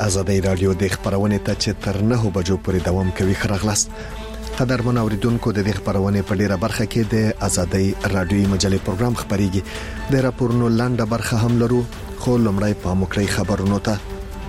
آزادۍ رادیو د خبرونې ته چې تر 9 بجو پورې دوام کوي خراغلاست. قدرمن اوریدونکو د دې خبرونې په ډیره برخه کې د آزادۍ رادیوي مجلې پروګرام خبريږي. د راپورونو لاندې برخه هم لرو، خو لومړی په مکرۍ خبرونو ته.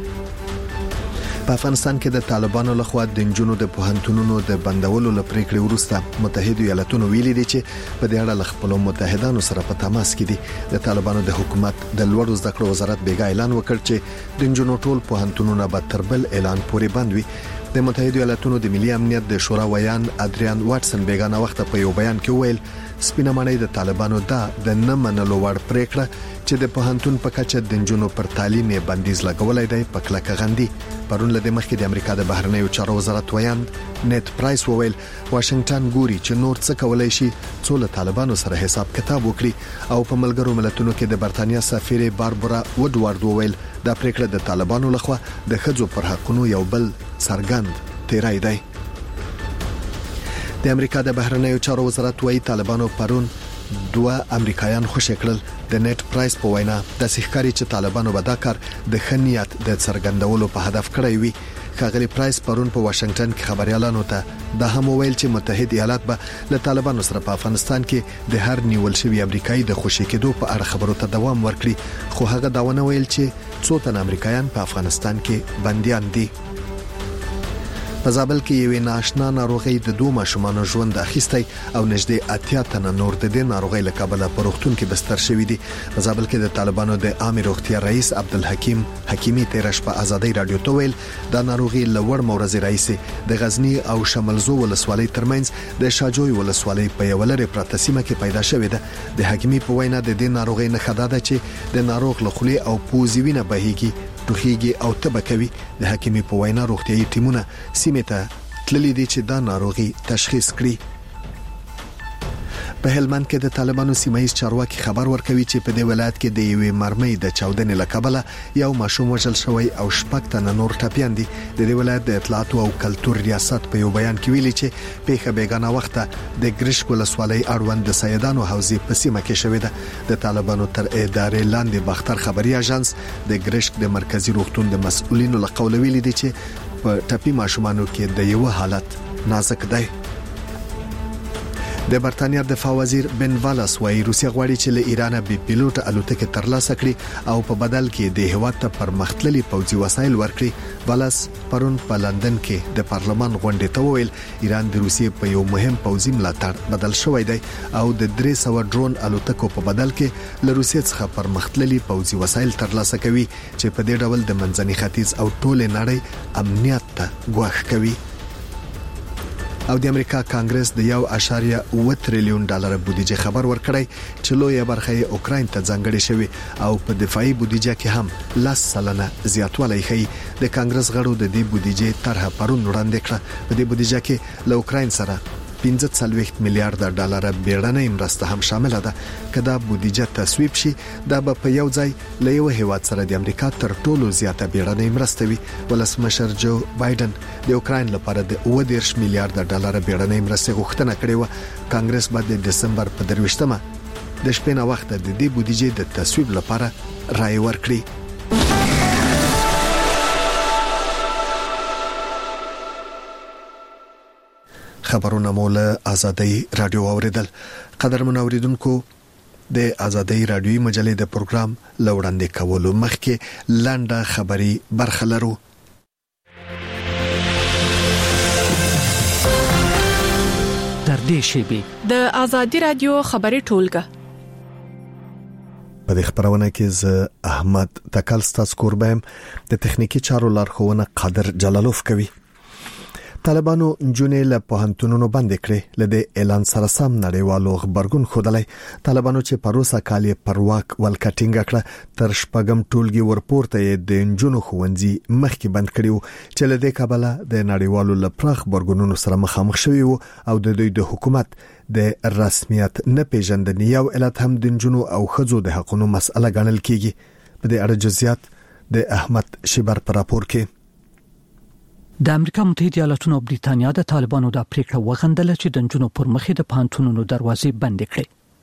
په افغانستان کې د طالبانو لخوا د جنونو د پوهنتونونو د بندولو لپاره کړي وروسته متحده ایالاتونو ویلي دي چې په دې اړه خپل متحدانو سره په تماس کې دي. د طالبانو د حکومت د لوړو زده کړو وزارت بیګا اعلان وکړ چې د جنونو ټول پوهنتونونه به تر بل اعلان پورې بند وي. د متحده ایالاتونو د ملي امنیت د شورا ویان ادریان واټسن بیګا وخت په یو بیان کې ویل سپینه معنی د طالبانو د نه منلو وړ پریکړه چې د پوهنتون په کچه د جنونو پر تعلیم بندیز لګولای دی په کلکه غندي. پرون له مخکې د امریکا د بهرنیو چارو وزارت ویان نیت پرایس وویل واشنگټن ګوري چې نور څه کولای شي څو له طالبانو سره حساب کتاب وکړي. او په ملګرو ملتونو کې د برتانیا سفیر باربرا وډوارد وویل دا پریکړه د طالبانو لخوا د ښځو پر حقونو یو بل څرګند تیرای دی. د امریکا د بهرنیو چارو وزارت وايي طالبانو پرون 2 امریکایان خوشی کړل. د نیټ پرایس په وینا د سحکاري چې طالبانو به دا کار د خنیت د څرګندولو په هدف کړی وي. خاغلی پرایس پرون په واشنگټن کې خبريالانو ته د هم ویل چې متحده ایالات به له طالبانو سره په افغانستان کې د هر نیول شوی امریکایي د خوشی کېدو په اړه خبرو ته دوام ورکړي. خو هغه داونه ویل چې څو تن امریکایان په افغانستان کې بنديان دي. په زابل کې یو ناشنا ناروغي د 2 ماشومانو ژوند اخیستی او نږدې 80 تن نور د دې ناروغي له کبله په روغتون کې بستر شوی دي. په زابل کې د طالبانو د عامه روغتیا رئیس عبدالحکیم حکیمی تیرش په آزادۍ رادیو ته ویل دا ناروغي لوړ مورز رئیس د غزنی او شمالزو ولسوالۍ ترمنځ د شاجوی ولسوالۍ په یو لری پرته سیمه کې پیدا شوې ده. د حکیمی په وینا د دې ناروغي نه خداده چې د ناروغ لخلي او پوزیوینه بهيږي توخیږي او تبکوي. د حکیمی په وینا روغتیايي ټیمونه سیمه ته تللی دي چې دا ناروغي تشخیص کړي. په هلمند کې د طالبانو سیمایي چارواکي خبر ورکوي چې په دې ولایت کې د یوې مرمۍ د چاودنې لکبله یو ماشوم وژل شوی او شپږ تن نور ټپيان دي. د دې ولایت د اطلاعات او کلتور ریاست په یو بیان کې ویلي چې پیښه بیګانه وخته د ګرشک ولسوالۍ اړوند د سیدانو حوزې په سیمه کې شوې ده. د طالبانو تر ادارې لاندې باختر خبري اژانس د ګرشک د مرکزی روغتون د مسؤلینو له قول ویلي دي چې په ټپي ماشومانو کې د یو حالت نازک دی. د برتانیا دفاع وزیر بن والاس وايي روسیا غواړي چې له ایران به پیلوټ الوتکې ترلاسه کړي او په بدل کې د هیواد ته پرمختللي پوځي وسایل ورکړي. والاس پرون په لندن کې د پارلمان غونډې ته وویل ایران د روسیې په یو مهم پوځي ملاتړ بدل شوی دی او د 300 ډرون الوتکو په بدل کې له روسیې څخه پرمختللي پوځي وسایل ترلاسه کوي چې په دې ډول د منځني ختیځ او ټول نړۍ امنیت ته ګواښ کوي. او د امریکا کانګرس د 1.8 تریلیون ډالر بودیجه خبر ورکړی چې لویه برخه یې اوکراین ته ځانګړې شوی او په دفاعي بودیجه کې هم 10% زیاتوالی ښیي. د کانګرس غړو د دې بودیجه طرحه پرون وړاندې کړه. په دې بودیجه کې له اوکراین سره 15 میلیارډ ډالر بیړنۍ مرسته هم شامل ده. کله بودیجه تصویب شي دا به په یو ځای له یو هیواد سره د امریکا تر ټولو زیاته بیړنۍ مرسته وي. ولسمشر جو بایدن د اوکراین لپاره د 10 میلیارډ ډالر بیړنۍ مرسته غوښتنه کړې و. کانګرس به د دسمبر په 23مه د شپې نه وخت د دې بودیجه د تصویب لپاره رائے ورکړي. خبرونه مولا آزادۍ رادیو اوریدل. قدرمن اوریدونکو د آزادۍ رادیوي مجلې د پروګرام لوړاندې کولو مخکې لنډه خبري برخه لرو. تر دې شیبې د آزادۍ رادیو خبري ټولګه په دې خبرونه کې ز احمد تکل ستاسو قربم د تخنیکی چارو لارښوونه قادر جلالوف کوي. طالبانو جنې له پوهنتونونو باندې کړې لدې اعلان سره سم نړیوالو خبرګون خودلای. طالبانو چې پروسه کالي پرواک ولکټینګ کړه تر شپږم ټولګي ورپورته د انجونو خوندزي مخکې بند کړیو چې لدې کابل د نړیوالو لپاره خبرګونونو سره مخامخ شوی او د دوی د حکومت د رسمیت نه پیژندنې یو علت هم د انجونو او خځو د حقوقو مسله ګڼل کیږي. په دې اړه جزئیات د احمد شبر پر راپور کې. د امریکا متحده ایالاتونو او بریتانیا د طالبانو د پریکړه وغندله چې د جنونو پر مخې د پانتونونو دروازې بند کړي.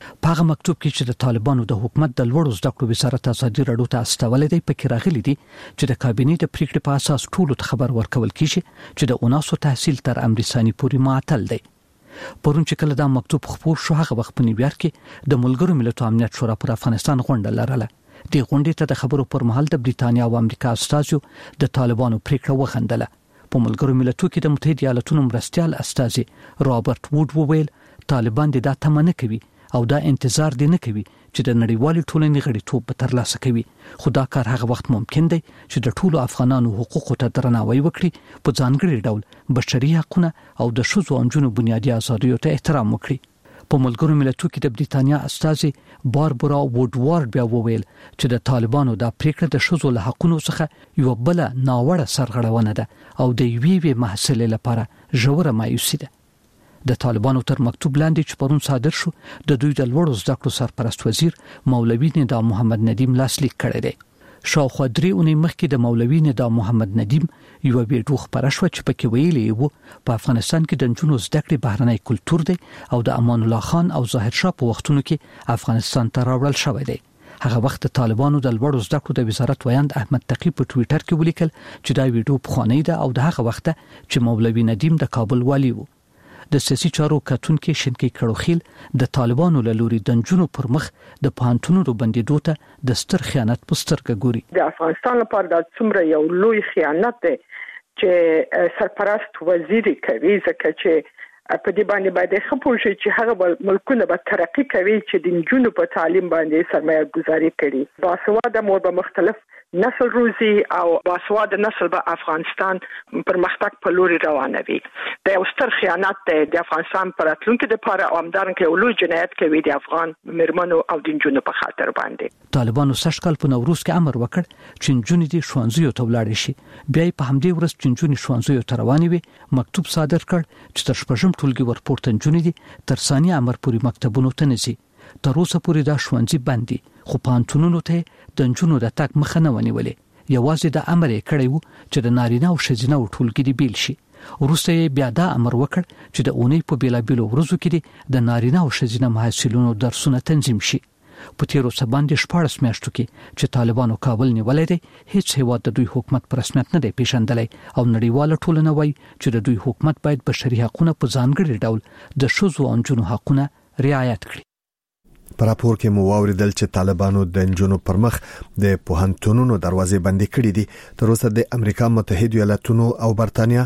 په هغه مکتوب کې چې د طالبانو د حکومت د لوړو زده کړو وزارت ازادي راډیو ته استولې دی پکې راغلي دي چې د کابینې د پریکړې په اساس ټولو ته خبر ورکول کیږي چې د اوناسو تحصیل تر امر ثاني پورې معطل دی. پرون چې کله دا مکتوب خپور شو هغه وخت په نیویارک کې د ملګرو ملتونو امنیت شورا پر افغانستان غونډه لرله. د غونډې ته د خبرو پر مهال د بریتانیا او امریکا استازو د طالبانو پریکړه وخندله. په ملګرو ملتونو کې د متحده ایالاتونو مرستيال استازي رابرټ ووډ وویل طالبان د دا تمنه کوي او دا انتظار دي نه کوي چې د نړیوالي ټولنې غړیتوب به ترلاسه کوي. خو دا کار هغه وخت ممکن دی چې د ټولو افغانانو حقوقو ته درناوی وکړي، په ځانګړي ډول بشري حقوقونه او د ښځو او نجونو بنیادي آزادیو ته احترام وکړي. په ملګرو ملتونو کې د بریتانیا استازي باربرا ووډوارد بیا وویل چې د طالبانو د پریکړه د ښځو له حقوقو څخه یو بل ناوړه سرغړونه ده او د یوې محصلې لپاره ژوره مایوسي ده. د طالبانو تر مکتوب لاندې چې پرون صادر شو د دوی د لوړو زده کړو سرپرست وزیر مولوي ندا محمد ندیم لاسلیک کړی دی. شاوخوا 3 اونۍ مخکې د مولوي ندا محمد ندیم یو ویډیو خبره شو چې پکې ویلي وو په افغانستان کې د نجونو زده کړې بهرنی کلتور دی او د امان الله خان او ظاهر شاه په وختونو کې افغانستان ته راوړل شوی دی. هغه وخت د طالبانو د لوړو زده کړو د وزارت ویاند احمد تقی په ټوئیټر کې ولیکل چې دا ویډیو پخوانی ده او د هغه وخت چې مولوي ندیم د کابل والی وو. د سیاسي چارو کتونکو شینکی کړوخیل د طالبانو له لوري د نجونو پر مخ د پانتونو بندیدو ته د ستر خیانت په سترګه ګوري. د افغانستان لپاره د څومره یو لوی خیانت دی چې سرپرست وزیر کوي، ځکه چې په دې باندې باید خپل شي چې هغه ملکونه به ترقی کوي چې د نجونو په تعلیم باندې سرمایه گذاري کوي. باسواده مور به مختلف نسل روزي او باسواده نسل به افغانستان پرمختګ په لوري روانوي. دا یو ستر خیانت دی د افغانستان پر راتلونکي لپاره او همدارنګه یو لوی جنایت کوي د افغان مرمنو او د نجونو په خاطر باندې. طالبانو سږکال په نوروز کې امر وکړ چې نجونې د ښوونځیو ته ولاړ شي. بیا په همدې ورځ چې نجونې ښوونځیو ته روانې وي مکتوب صادر کړ چې تر شپږم ټولګي ورپورته نجونې دي تر ثاني امر پورې مکتبونو ته نشي. تر اوسه پورې دا ښوونځي بند دي خو پانتونونو ته د نجونو د تک مخه نه ونیولې. یوازې د امر کړی وو چې د نارینه او ښځینه ټولګي دی بیل شي. وروسته بیا دا امر وکړ چې د اونۍ په بیلابیلو ورځو کې د نارینه او ښځینه محصلینو درسونه تنظیم شي. په تیرو سباندې 14 میاشتو کې چې طالبانو کابل نیولې دي هیڅ هیواد د دوی حکومت پر رسمیت نه دی پیژندلی او نړیواله ټولنه وایي چې د دوی حکومت باید بشري حقوقونه په ځانګړي ډول د ښځو او نجونو حقوقونه رعایت کړي. په راپور کې مو واوریدل چې طالبانو د نجونو پر مخ د پوهنتونونو دروازې بندې کړې دي. تر اوسه د امریکا متحده ایالاتونو او برتانیا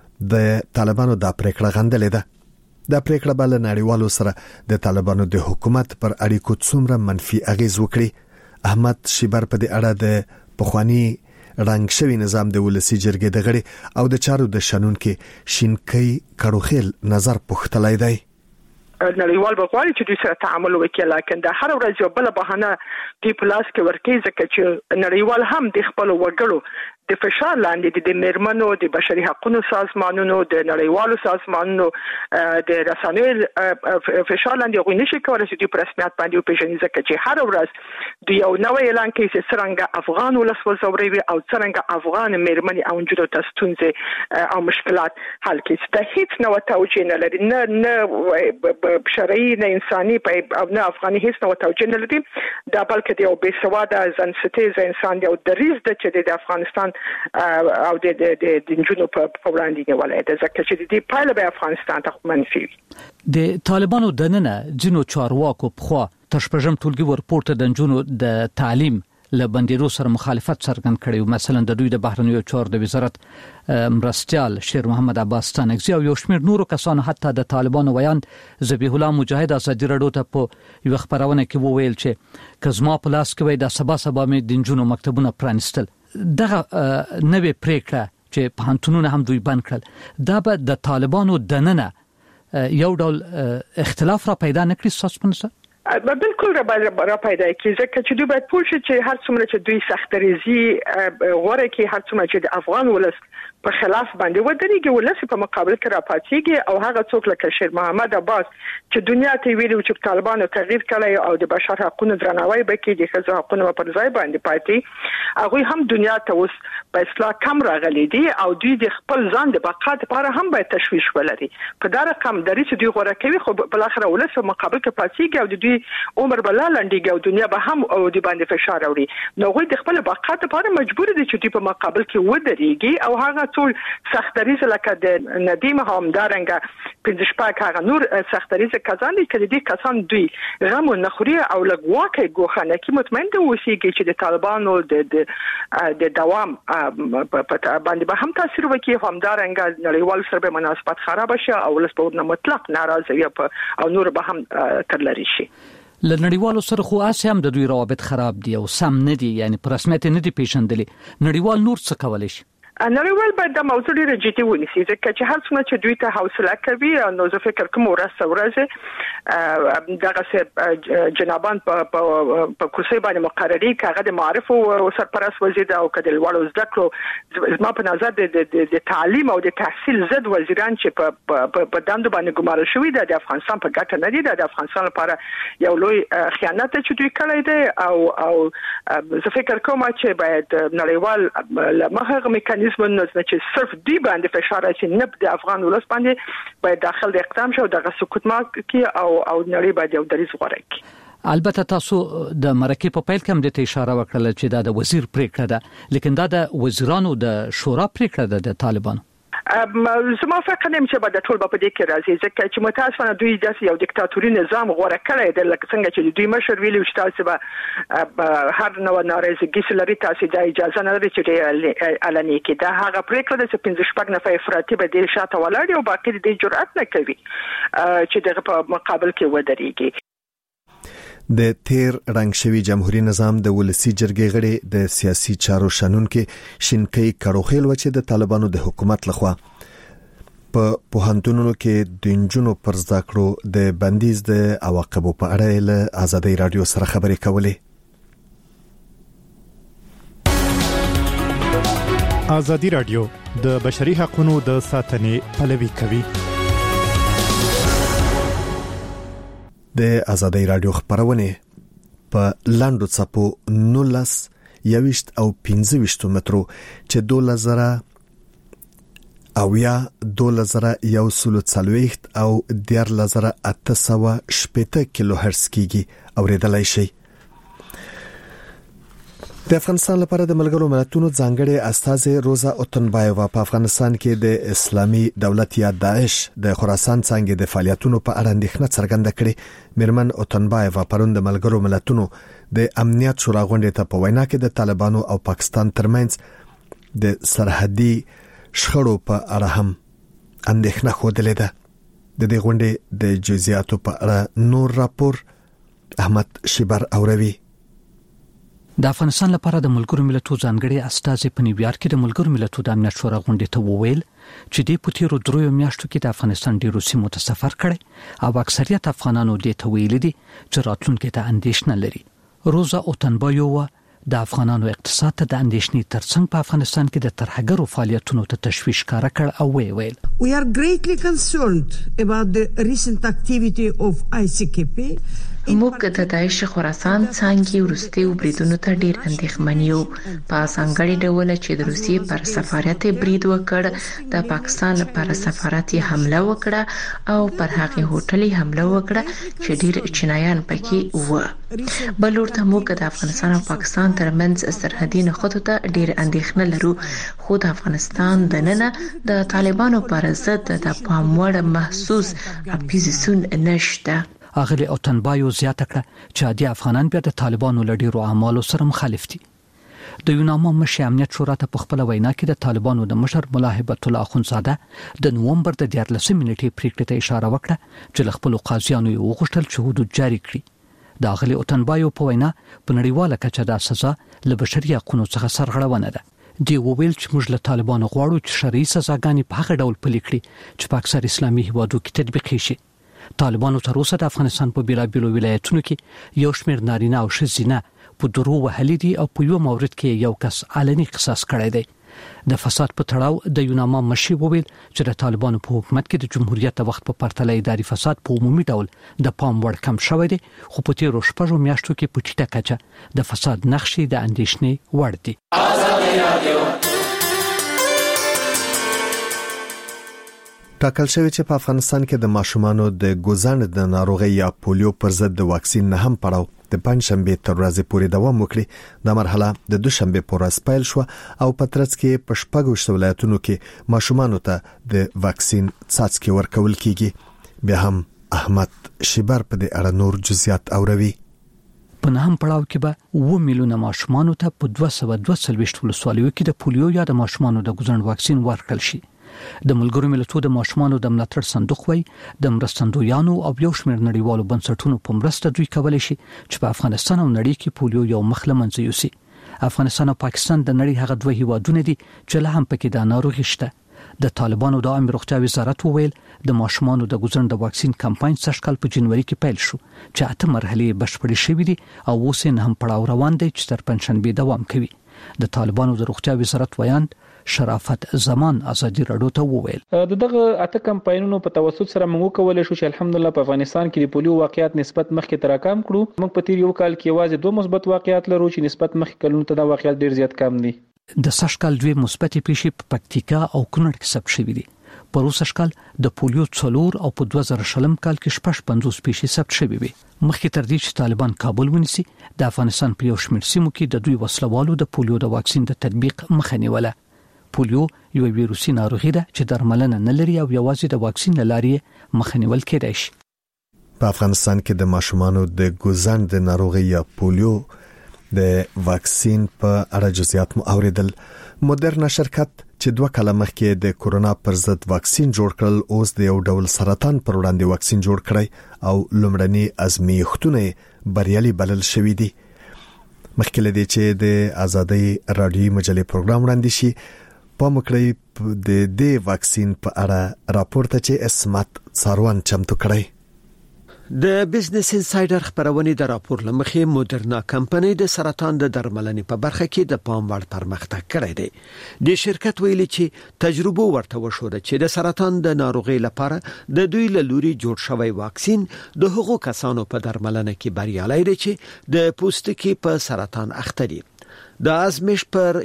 د طالبانو د پریکړه غندلې ده. دا پریکړه بل نړیوالو سره د طالبانو د حکومت پر اړیکو څومره منفي اغیز وکړي. احمد شیبر په دې اړه د پخوانی رنګ شوی نظام د ولسی جرګې د غړي او د چارو د شنن کې شینکی کړوخیل نظر پختلای دی. نړیوال بغواړي چې دوی سره تعامل وکړي، لکه د هر ورځ یو بل بهانه دی پلاس کې ورکې ځکه چې نړیوال هم د خپل وګړو د فشار لاندې د مرمنو د بشري حقوقو سازمانونو د نړیوالو سازمانونو د رسنیو فشار لاندې غوښنه شي کولای چې د رسمیت باندې پیژني، ځکه چې هر ورځ د یو نوې اعلان کې چې څنګه افغان ولس وزوري او څنګه افغان مرمنې او نجونو ته ستونزې او مشکلات حل کړي. دا هیڅ نو توجیه نه لري، نه شرعي نه انساني او نه افغاني هیڅ نو توجیه نه لري. دا بلکې د یو بې سواده ځنستیز انسان دی او دریز د افغانستان او د نجونو په وړاندې نیولای دی، ځکه چې د دې پایله به افغانستان ته منفي وي. د طالبانو دننه جنو چارواکو په تر شپږم ټولګي ورپورته د نجونو د تعلیم له بندیدو سره مخالفت څرګند کړی. مثلا د دوی د بهرنیو چارو د وزارت مرستيال شیر محمد عباس ستانکزی او یو شمېر نورو کسانو حتی د طالبانو ویاند ذبیح الله مجاهد ازادي راډیو ته په یو خبرونه کې وویل چې کزما په لاس کې وای د سبا مې د نجونو مکتبونه پرانستل. دغه نوې پریکړه چې پانتونونه هم دوی بند کړل دا به د طالبانو دننه یو ډول اختلاف را پیدا نکړي. ساسپنسه بالکل را پیدا کی، ځکه چې دوی باید پوه شي چې هر څومره چې دوی سختریزي غوړه کې هر څومره چې د افغان ولس په خلاف باندې ودرېږي ولس په مقابل کې راپاتېږي او هغه څوک لکه شیر محمد عباس چې دنیا ته ویلو چې طالبانو تغییر کړی او د بشر حقوقو درناوی وکړي د ښځو حقوقو پر ځای باندې پاتې هغه هم دنیا ته اوس په اصلاح کم راغلي دي او دوی د خپل ځان د بقا لپاره هم باید تشویش ولري. په دا رقم درې چې دوی غوړه کوي خو بل اخر ولس په مقابل کې پاتېږي او دوی دې عمر بلا لنډیږي او دنیا به هم او د باندې فشار راوړي نو غوي د خپل بقا لپاره مجبور دي چې په مقابل کې ودرېږي او هغه ټول سختريز لکه د ندیم همدارنګه پنځشپاک هغه نور سختريز کسان دي چې دې کسان دوی غم نه خوري او لګواکه ګوخنه کې مطمئن دي اوسېږي چې د طالبانو د دوام په باندې به هم تاثیر وکړي همدارنګه نړیوال سره به مناسبات خراب شي او لسپورنه مطلق ناراضي او نور به هم ترلری شي لنړیوالو سره خو اسیم د دوی روابط خراب دي او سم نه دي یعنی پر رسمیت نه دي پیژندلي نړیوال نور څه کولای شي نړیوال باید د موضوع ډیره جدي ونیسي ځکه چې هر څومره چې دوی ته حوصله کوي نو زه فکر کوم ورځ دغه جنابان په کرسي باندې مقرري کاغه د معارف او سرپرست وزیر او کډل والو زده کړو زما په نظر د تعلیم او د تحصیل زد وزیران چې په دندو باندې ګمارل شوی د افغانستان په ګټه نه دي د افغانستان لپاره یو لوی خیانت چې دوی کړی دی او زه فکر کوم چې باید نړیوال لمخه میکانیزم نو چې صرف دی باندې فشار اچي نه د افغان ولس باندې باید داخل د اقدام شو دغه سکوت ما کې او نړۍ باید یو دریز غوړي کی البته تاسو د مرکه په پیل کې هم د اشاره وکړه چې دا د وزیر پریکړه ده لیکن دا د وزیرانو د شورا پریکړه ده د طالبانو زما فکر نیم چې به د ټول په دې کې راځي ځکه چې متاسفانه دوی داسې یو دیکتاتوري نظام غوړه کړی دی لکه څنګه چې دوی مشر ویلي چې تاسو به هر نوع نارضایتي لري تاسو د اجازه نه لري چې اعلان کړي دا هغه پریکړه ده چې 15 نفر افراطي به د شاته ولاړ او باقي د جرأت نه کوي چې دغه په مقابل کې ودرېږي د تیر رنګ شوی جمهوریت نظام د ولسی جرګې غړي د سیاسي چارو شنونکو شینکۍ کړوخیل و چې د طالبانو د حکومت لخوا په پوهنتونونو کې د انجونو پر زده کړو د بندیز د عواقبو په اړه له آزادۍ رادیو سره خبرې کولې آزادۍ رادیو د بشري حقوقو د ساتنې پلوي کوي د آزادۍ رادیو خبرونه په لاندو صپو 19 یوشت او 15 مترو چې 2000 او یا 2140 او 10880 کیلو هرتز کیږي اوریدلای شي د افغانستان لپاره د ملګرو ملتونو ځانګړي استاذ روزا اوتنبایوا په افغانستان کې د اسلامي دولت یا داعش د خراسان څنګه د فعالیتونو په اړه اندېښنه څرګنده کړې میرمن اوتنبایوا پرون د ملګرو ملتونو د امنیت شورا غونډې ته په وینا کې د طالبانو او پاکستان ترمنځ د سرحدي شخړو په اړه هم اندېښنه خوده ده د دې غونډې د جزئیاتو په اړه نور راپور احمد شیبر اوروي د افغانستان لپاره د ملګرو ملتونو ځانګړي استاذ په نیویارک کې د ملګرو ملتونو د امنیت شورا غونډې ته وویل چې د پوتیرو درو میاشتو کې د افغانستان ډیرو سیمو ته سفر کړي او اکثریت افغانانو د تویل دي چې راتلونکي ته اندېښنه لري روزا اوتنبایوا د افغانانو اقتصاد ته د اندېښنې ترڅنګ په افغانستان کې د ترهګرو فعالیتونو ته تشویش کار کړ او ویل We are greatly concerned about the recent activity of ICKP موږ د داعش خراسان څنګه ورستي وبریدونو ته ډیر اندېښمن یو په څنګهړي ډول چې د روسیې پر سفارت برید وکړ د پاکستان پر سفارت حمله وکړه او پر هغه هوټل حمله وکړه چې ډیر چینایان پکې و بلورته موږ د افغانستان او پاکستان ترمنځ سرحدي نښتو ته ډیر اندېښنه لرو خو د افغانستان د نن د طالبانو پر ضد د پاموړ محسوس اپوزیسیون نشته اغلی اوتنبایو زیاته کړه چې د افغانان بیا د طالبانو لډیرو اعمالو سره مخالف دي د یوناما مشر امنیت شورا ته په خپل وینا کې د طالبانو د مشر مولا هیبت الله اخونزاده د نومبر د 14 نیټې پریکړې ته اشاره وکړه چې خپل قاضیانو یو غوښتل چې حدود جاری کړي د اغلی اوتنبایو په وینا په نړیواله کچه د سزا له بشري حقوقو څخه سرغړونه ده دی وویل چې موږ له طالبانو غواړو چې شرعي سزاګانې په هغه ډول پلي کړي چې په اکثر اسلامي هیوادو کې تطبیق شي طالبانو تر اوسه د افغانستان په بیلابیلو ولایتونو کې یو شمېر نارینه او ښځینه په درو وهلي دي او په یو مورد کې یو کس علني قصاص کړی دی د فساد په تړاو د یوناما مشر وویل چې د طالبانو په حکومت کې د جمهوریت د وخت په پرتله اداري فساد په عمومي ډول د پام وړ کم شوی دی خو په تیرو شپږو میاشتو کې په ټیټه کچه د فساد نقشې د اندېښنې وړ دي ټاکل شوی چې په افغانستان کې د ماشومانو د ګوزن د ناروغي یا پولیو پر ضد د واکسین نه هم پړاو د پنځشنبه تر ورځې پورې دوام وکړي. د مرحله د دوشنبه پر ورځ پیل شو او په ترڅ کې په شپږ ولایتونو کې ماشومانو ته د واکسین څاڅکي ورکول کیږي. بیا هم احمد شیبر په دې اړه نور جزئیات اوروي. په نهم پړاو کې به 1 میلیونه ماشومانو ته په 222 ولسوالیو کې د پولیو یا د ماشومانو د ګوزن واکسین ورکړل شي. د ملګرو ملتونو د ماشومانو د ملاتړ صندوق وای د مرستندویانو او یو شمېر نړیوالو بنسټونو په مرسته دوی کولای شي چې په افغانستان او نړۍ کې پولیو یو مخله منځ یوسي. افغانستان او پاکستان د نړۍ هغه دوه هیوادونه دي چې له هم پکې د ناروغي شته. د طالبانو د عامه روغتیا وزارت وویل د ماشومانو د ګوزن د واکسین کمپاین سږکال په جنوري کې پیل شو چې 8 مرحله بشپړې شوې دي او اوس نه هم پړاو روان دی چې تر پنځشنبه دوام کوي. د طالبانو د روغتیا وزارت ویاند شرافت زمان ازادي رادیو ته وویل دغه اته کمپاینونو په توسط سره موږ کولای شو چې الحمدلله په افغانستان کې د پولیو واقعیت نسبت مخکې تر کم کړو. موږ په تیر یو کال کې یوازې 2 مثبت واقعیت لرو چې نسبت مخکې کلونو ته دا واقعیت ډیر زیات کم دي. د سږکال 2 مثبت پیښې په پکتیکا او کونړ کې ثبت شوې دي. په روسي سږکال د پولیو 4 او په 2000 کال کې 50 پیښې ثبت شوې وي. مخکې تر دې چې طالبان کابل ونیسي د افغانستان په یو شمېر سیمو کې د دوی وسلوالو د پولیو د واکسین د تطبیق مخه نیوله. پولیو یو ویروسي ناروغي ده چې درملنه نه لري او یوازې د واکسین لارې مخه نیول کېدای شي. په افغانستان کې د ماشومانو د ګوزن د ناروغي یا پولیو د واکسین په اړه جزئیات مو اوریدل. مودرنا شرکت چې 2 کاله مخکې د کورونا پر ضد واکسین جوړ کړل اوس د یو ډول سرطان پر وړاندې واکسین جوړ کړی او لومړني ازمایښتونه بریالي بلل شوې دي. مخکې لدی چې د ازادي رادیو مجلې پروګرام وړاندې شي په مکړی د دې واکسین په اړه راپورته چې اسمت څاروان چمتو کړی. د بزنس انسایډر خبرونه د راپور لمخې مودرنا کمپنۍ د سرطان د درملنې په برخه کې د پام وړ پرمختګ کړی دی. د شرکت ویلي چې تجربه ورته وشوه چې د سرطان د ناروغي لپاره د دوی له لوري جوړ شوی واکسین د هغو کسانو په درملنه کې بریالي دی چې د پوستکي په سرطان اخته دي. د ازمش پر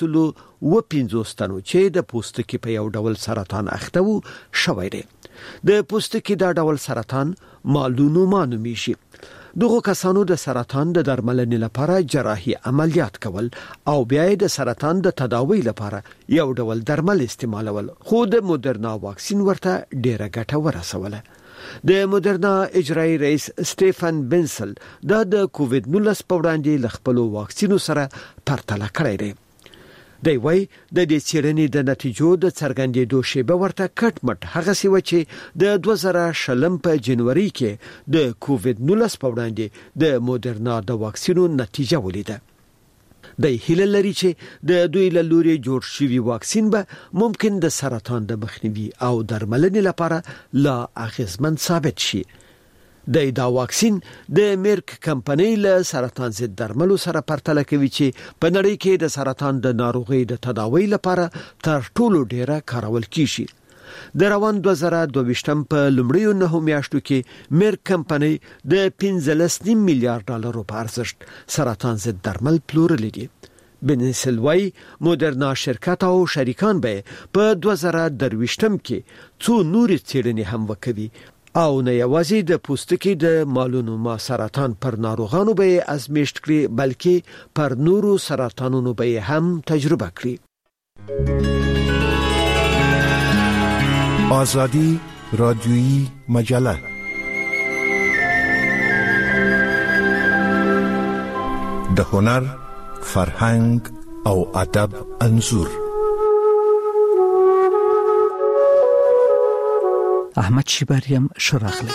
150 تنو چې د پوستکي په یو ډول سرطان اخته وو شوی دی. د پوستکي دا ډول سرطان مالونوما نومیږي. دغه کسانو د سرطان د درملنې لپاره جراحي عملیات کول او بیا د سرطان د تداوی لپاره یو ډول درمل استعمالول. خو د مودرنا واکسین ورته ډیره ګټه ورسوله. د مودرنا اجرایی رئیس سټیفن بنسل د کووید 19 په وړاندې ل خپل واکسینو سره پرتله کړی دی. دی وای د دې څېړنې د نتیجو د څرګندېدو شیبه ورته کټ مټ هغه سی و چې د 2020 په جنوري کې د کووید 19 په وړاندې د مودرنا د واکسینو نتیجه ولیده. د هیله لري چې د دوی له لوري جوړ شوی واکسین به ممکن د سرطان د مخنیوي او درملنې لپاره لا اغیزمن ثابت شي. دا واکسین د میرک کمپنۍ له سرطان ضد درملو سره پرتله کوي چې په نړۍ کې د سرطان د ناروغي د تداوی لپاره تر ټولو ډیره کارول کیږي. د روان 2022 په لومړیو 9 میاشتو کې میرک کمپنۍ د 15.9 میلیارډ ډالرو په ارزښت سرطان ضد درمل پلورلي دي. بنسلوی مودرنا شرکت او شریکان به په 2023 کې څو نورې څېړنې هم وکوي او نه یوازې د پوستکي د مالونوما سرطان پر ناروغانو به ازمایښت کړي بلکې پر نورو سرطانونو به هم تجربه کړي. آزادی رادیویی مجله د هنر، فرهنګ او ادب انځور. احمد شیبریم شراخلی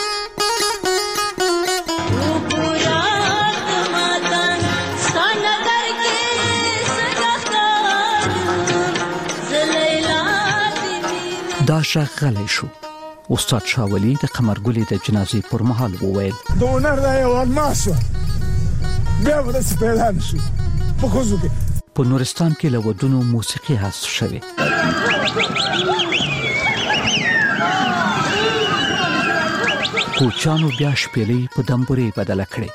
دا شغلی شو. استاد شاولی د قمرګلی د جنازې پر مهال وویل د هنر د یو الماس بیا به څه پیدا نشي په خوځو کې. په نورستان کې له ودونو موسیقي حذف شوه. کوچانو بیا شپېلې په دمبوري بدل کړې.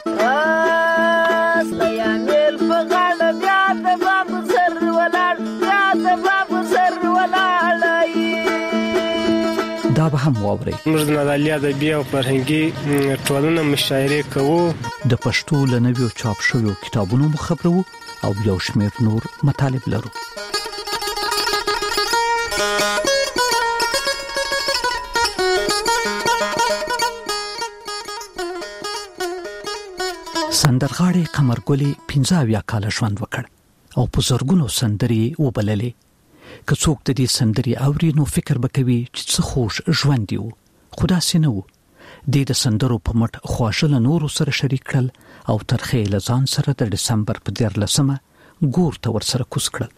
هم واوري. موږ د نادالي ادبي او فرهنګي ټولنه مشاعره کوو. د پښتو لنویو چاپ شویو کتابونو مخبرو او یو شمېر نور مطالب لرو. سندرغاړي قمرګلي 15 کال ژوند وکړ او په زرګونو سندري وبللې. که څوک د دې سندري اوري نو فکر وکوي چې څه خوش ژوند دی. خدا سينو د سندرو په مټ خواشل نور سره شریک کړل او ترخه لزان سره د دسمبر په 14مه ګور ته ور سره کوس کړل.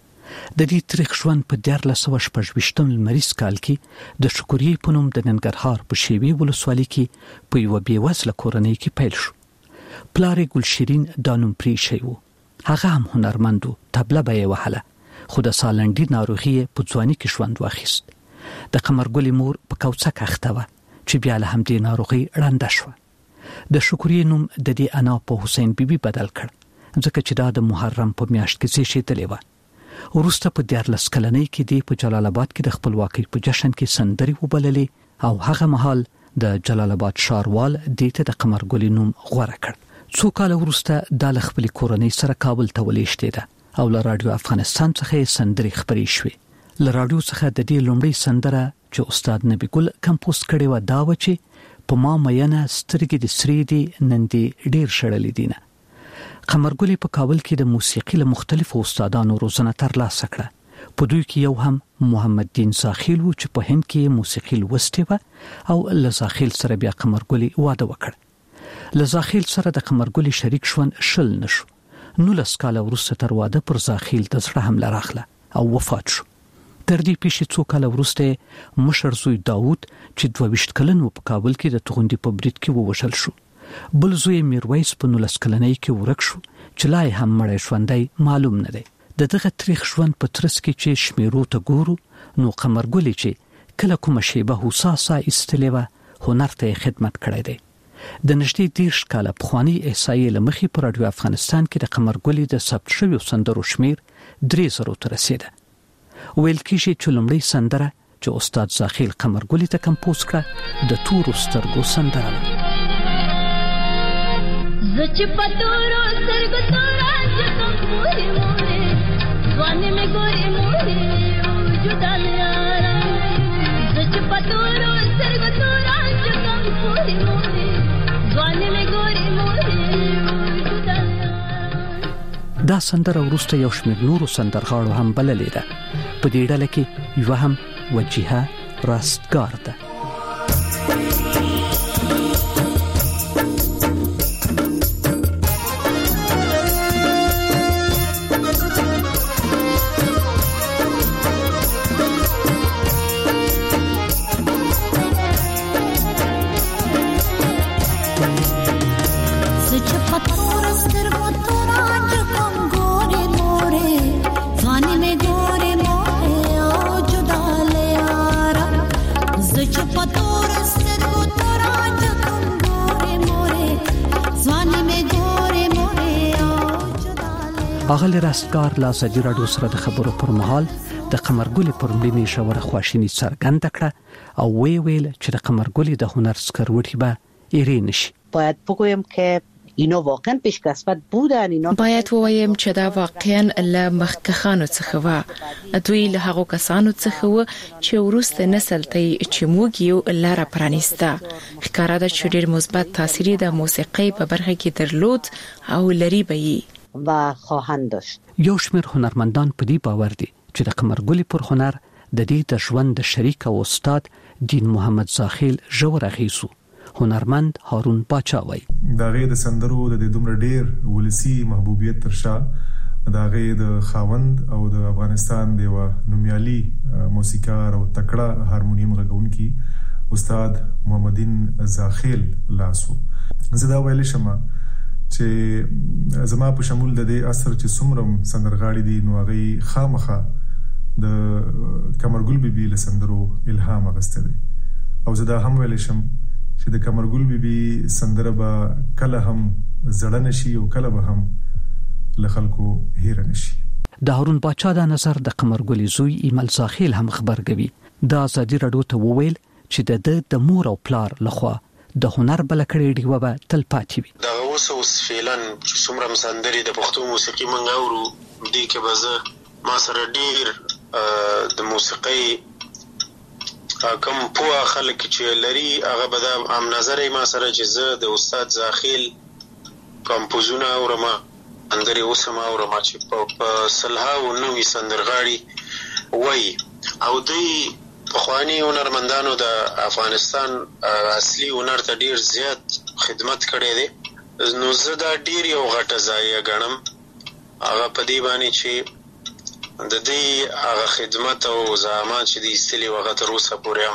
د دې تاریخ ژوند په 1428 مریض کال کې د شکرې په نوم د ننګرهار په شیوي ولسوالۍ کې په یو بیوزله کورنۍ کې پیل شو. پلار ګلشیرین دانوم پری شیو. هغه هم هنرمندو تبله به وهله. خو د سالنډي ناروغي په ځواني کې ژوند واخیست. د قمرګلي مور په کوڅه کې اخته و چې بیا له همدې ناروغي ړنده شو. د شکرې نوم د دې انا په حسین بیبي بدل کړ ځکه چې دا د محرم په میاشت کې زیږیدلې و. وروسته په 14 کلنۍ کې دی په جلال آباد کې د خپلواکۍ په جشن کې سندري وبللې او هغه مهال د جلال آباد شاروال دته د قمرګلي نوم غوړه کړ. څو کال وروسته د خپل کورنۍ سره کابل ته ولېشتې او له رادیو افغانستان څخه سندري خبري شوې. له رادیو څخه د دې لومړی سندره چې استاد نبی ګل کمپوز کړي و دا و چې په ما مینه سترګې د سری دي نندي ډیر شړلې دینه. قمرګلي په کابل کې د موسیقي له مختلفو استادانو روزنه ترلاسه کړه. په دوی کې یو هم محمد دین زاخیل و چې په هند کې موسیقي لوستې و او له زاخیل سره بیا قمرګلي واده وکړ. له زاخیل سره د قمرګلي شریک شون شل نشو. 19 کال وروسته تر واده پر زاخیل د زړه حمله راغله او وفات شو. تر دې پیښې څو کال وروسته مشر زوی داوود چې 22 کلن و په کابل کې د توغندي په برید کې ووژل شو. بل زوی میرویس په 19 کلنۍ کې ورک شو چې لای هم مړ ژوندۍ معلوم نه دی. دغه تاریخ ژوند په ترڅ کې چې شمیرو ته ګورو نو قمرګلي چې کله کومه شیبه حساسه استلې و هنر ته خدمت کړی دی. د نږدې 10 کاله پخوانی احصایې لمخې پر رادیو افغانستان کې د قمرګلي د ثبت شویو سندرو شمیر 300 ته رسیده. ویل کېږي چې لومړی سندره چې استاد زاخیل قمرګلي ته کمپوز کړه د تورو سترګو سندره ده. زچ پتورو سترګو تورا جکم موري موري ځواني مې ګوري موري وجودال یارا. زچ پتورو سترګو تورا جکم موري موري ځواني مې ګوري موري وجودال یارا. دا سندره وروسته یو شمېر نورو سندرغاړو هم بللې ده. په دې ډله کې یو هم وجیها راستګار ده. اغل راستګار لا ازادي رادیو سره د خبرو پر مهال د قمرګلي پر ملي شوره خواشینی څرګند کړه او ویل چې د قمرګلي د هنر سکروټي به ایرین شي. باید بگویم که اینا واقعا پیشکسوت بودن. اینا باید ووایم چې دا واقعا له مخکخانو څخه و. دوی له هغو کسانو څخه و چې ورسته نسل ته چې موږ یو لاره پرانیسته. ښکارا ده چې ډېر مثبت تاثیر د موسیقۍ په برخه کې درلود او لري به و خواهند داشت. یو شمېر هنرمندان په دې باور دي چې د قمرګلي پر هنر د دې د ژوند د شریک او استاد دین محمد زاخیل ژور اغیزو. هنرمند هارون باچا وای دا غي د سندرو د دومره ډیر ولسی محبوبیت ترشا دا غي د خاوند او د افغانستان دی و نومیالي موسیقار او تکړه هارمونیم غږونکي استاد محمدین زاخیل لاسو. زدا ویل شمه چې زما په شمول د دې اثر چې څومره سندرغاړي دي نو هغه خامخه د قمرګل بیبي له سندرو الهام اخیسته دي. او زدا هم ویل شم چې د قمرګل بیبي سندره به کله هم زړه نشي او کله به هم له خلکو هیر نشي. د هارون باچا د نظر د قمرګل زوی ایمل زاخیل هم خبرګوي. د ازادي رادیو ته وویل چې د مور او پلار لخوا د هنر بلکړې ډیوه به تل پاتې وي. دا اوس فعلن چې څومره مسندري د پښتو موسیقي منګ اورو دي کې بزه ما سره ډیر د موسیقي کوم په خلک چې لري هغه به د عام نظر ما سره چې زه د استاد زاخیل کمپوزونه اورم اندري اوسم اورم چې په سلهاو نوې سندرغاړي وای او دوی پخوانی هنرمندانو د افغانستان اصلي هنر ته ډیر زیات خدمت کړی دی نو زه دا ډیر یو غټه ځای غنم هغه په دې باندې چې د دې هغه خدمت او زحمت چې د استلی وغه تر اوسه پورې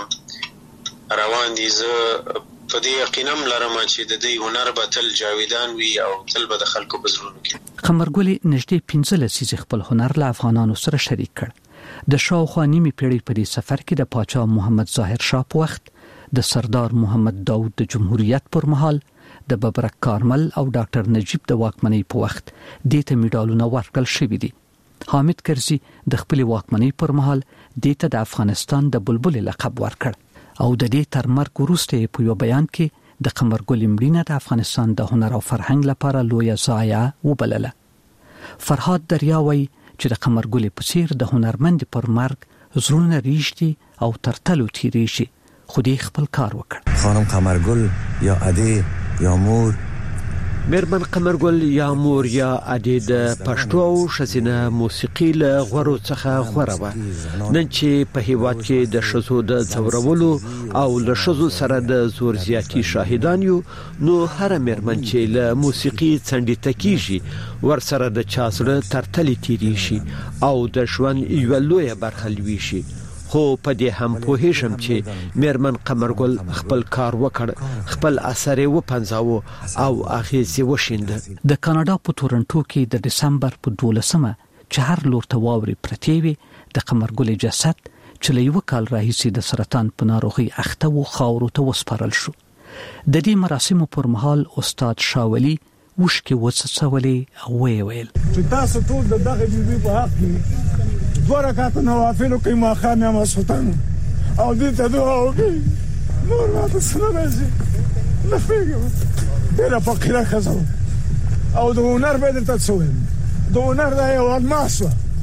هم روان دي زه په دې یقینم لرم چې د دې هنر به تل جاویدان وي او تل به د خلکو په زړونو کې. قمرګل نږدې 15 لسیزې خپل هنر له افغانانو سره شریک کړ. د شاوخوا نیمه پیړۍ په دې سفر کې د پاچا محمد ظاهر شاه په وخت د سردار محمد داود د جمهوریت پر مهال د ببرک کارمل او ډاکټر نجیب د واکمنۍ په وخت د ته میډالونه ورکړل شوې دي. حامد کرزي د خپل واکمنۍ پر مهال د ته د افغانستان د بلبل لقب ورکړ او د دې تر مرګ وروسته په یو بیان کې د قمرګل مړینه د افغانستان د هنر او فرهنګ لپاره لویه ضایعه وبلله. فرهاد دریاوي چې د قمرګل په څیر د هنرمند پر مرګ زړونه ریشتي او ترتلو تیری شي خو دې خپل کار وکړ. خانم قمرګل یا اده یا مور میرمن قمرګل یا مور یا اده د پښتو او شزینه موسیقي له غورو څخه غوره و. نن چې په هیواد کې د شزو د څورولو او له شزو سره د زور زیاتی شاهدان یو نو هر میرمن چې له موسیقي څنډې تکیږي ور سره د چاسره ترتلی تیری شي او د ژوند یو لوی برخه لوي شي. خو په دې هم پوهیږم چې میرمن قمرګل خپل کار وکړ خپل اثر و پنځاو او اخیزي وشیند. د کاناډا په تورنټو کې د دسمبر په 12مه چې هر لور ته واوري پرتیوي د قمرګل جسد چې له یو کال راهیسې د سرطان په ناروغي اخته و خاورو ته وسپارل شو. د دې مراسمو پر مهال استاد شاولي وشکي وڅڅولې او ویل چې تاسو ټول د دغه بیبي په حق کې دوه رکعات نوافل کوي ما خامه ما سلطان او دې ته دعا وکړي نور ما څه نه راځي نه فکر ډېر فقیره خزو او د هنر به ته څویم د هنر دا یو الماس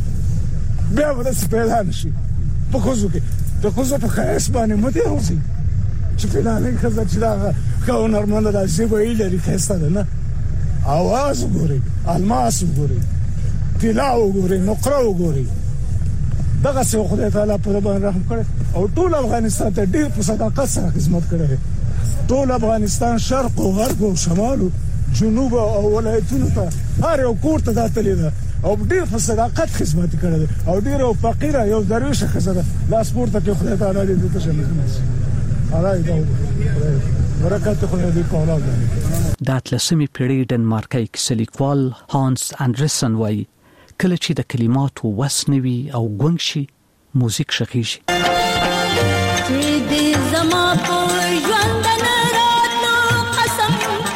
بیا به څه پیدا نشي په خوځو کې د خوځو په خاص باندې مته اوسي چې پیدا نه خزه چې دا هنرمند راځي به یې لري خسته نه اواز ګوري الماس ګوري طلا ګوري نقره ګوري دغه څو خدای تعالی په باندې رحم کړي او ټول افغانستان ته ډیر په صداقت سره خدمت کړي. ټول افغانستان شرق او غرب او شمال او جنوب او ولایتونو ته هر یو کور ته داتلی ده او ډیر په صداقت خدمت کړي او ډیر او فقیر یو درویش خزره لاس پورته کې خدای تعالی دې ته شمه الله دې برکات خدای دې په اولاد باندې. د اتلسمې پیړۍ ډنمارکي کیسلیکوال هانس اندرسن وایي کله چې د کلماتو وسنوي او ګونګ شي موزیک شخیږي. چې دې زما په ژوند نه راتلو قسم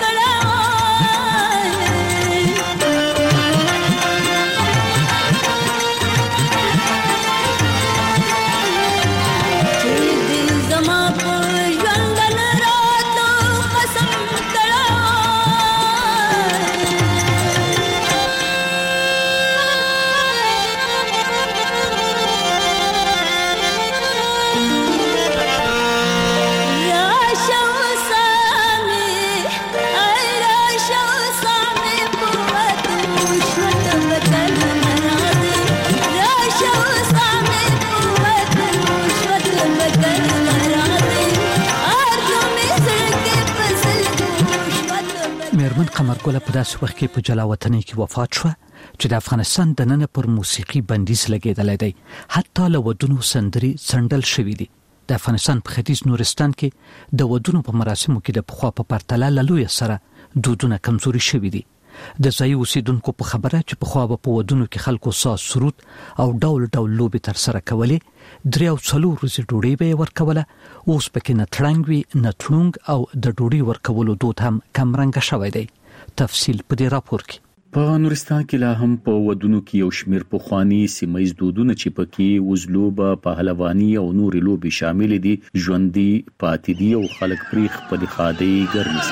قمرګل په داسې وخت کې په جلاوطنۍ کې وفات شو چې د افغانستان د نن پر موسیقي بندیز لګیدل دی. حتی له ودونو سندري سندل شوې دي. د افغانستان په ختیځ نورستان کې د ودونو په مراسمو کې د پخوا په پرتله لوی سره دودونه کمزوري شوې دي. د ځای اوسیدونکو په خبره چې پخوا په ودونو کې خلکو ساز سرود او ډول ډول لوبي تر سره کولې 3 او 4 ورځې ډوډۍ به ورکوله. اوس پکې نه تړنګ وي نه تړنګ او د ډوډۍ ورکولو دود هم کم رنګ شوی دی. تفصیل په دې راپور کې. په نورستان کې لا هم په ودونو کې یو شمېر پخوانی سیمایي دودونه چې پکې وزلوبه پهلواني او نور لوبي شامل دي ژوندۍ پاتې دي او خلک پرې خپل خادي ګرمي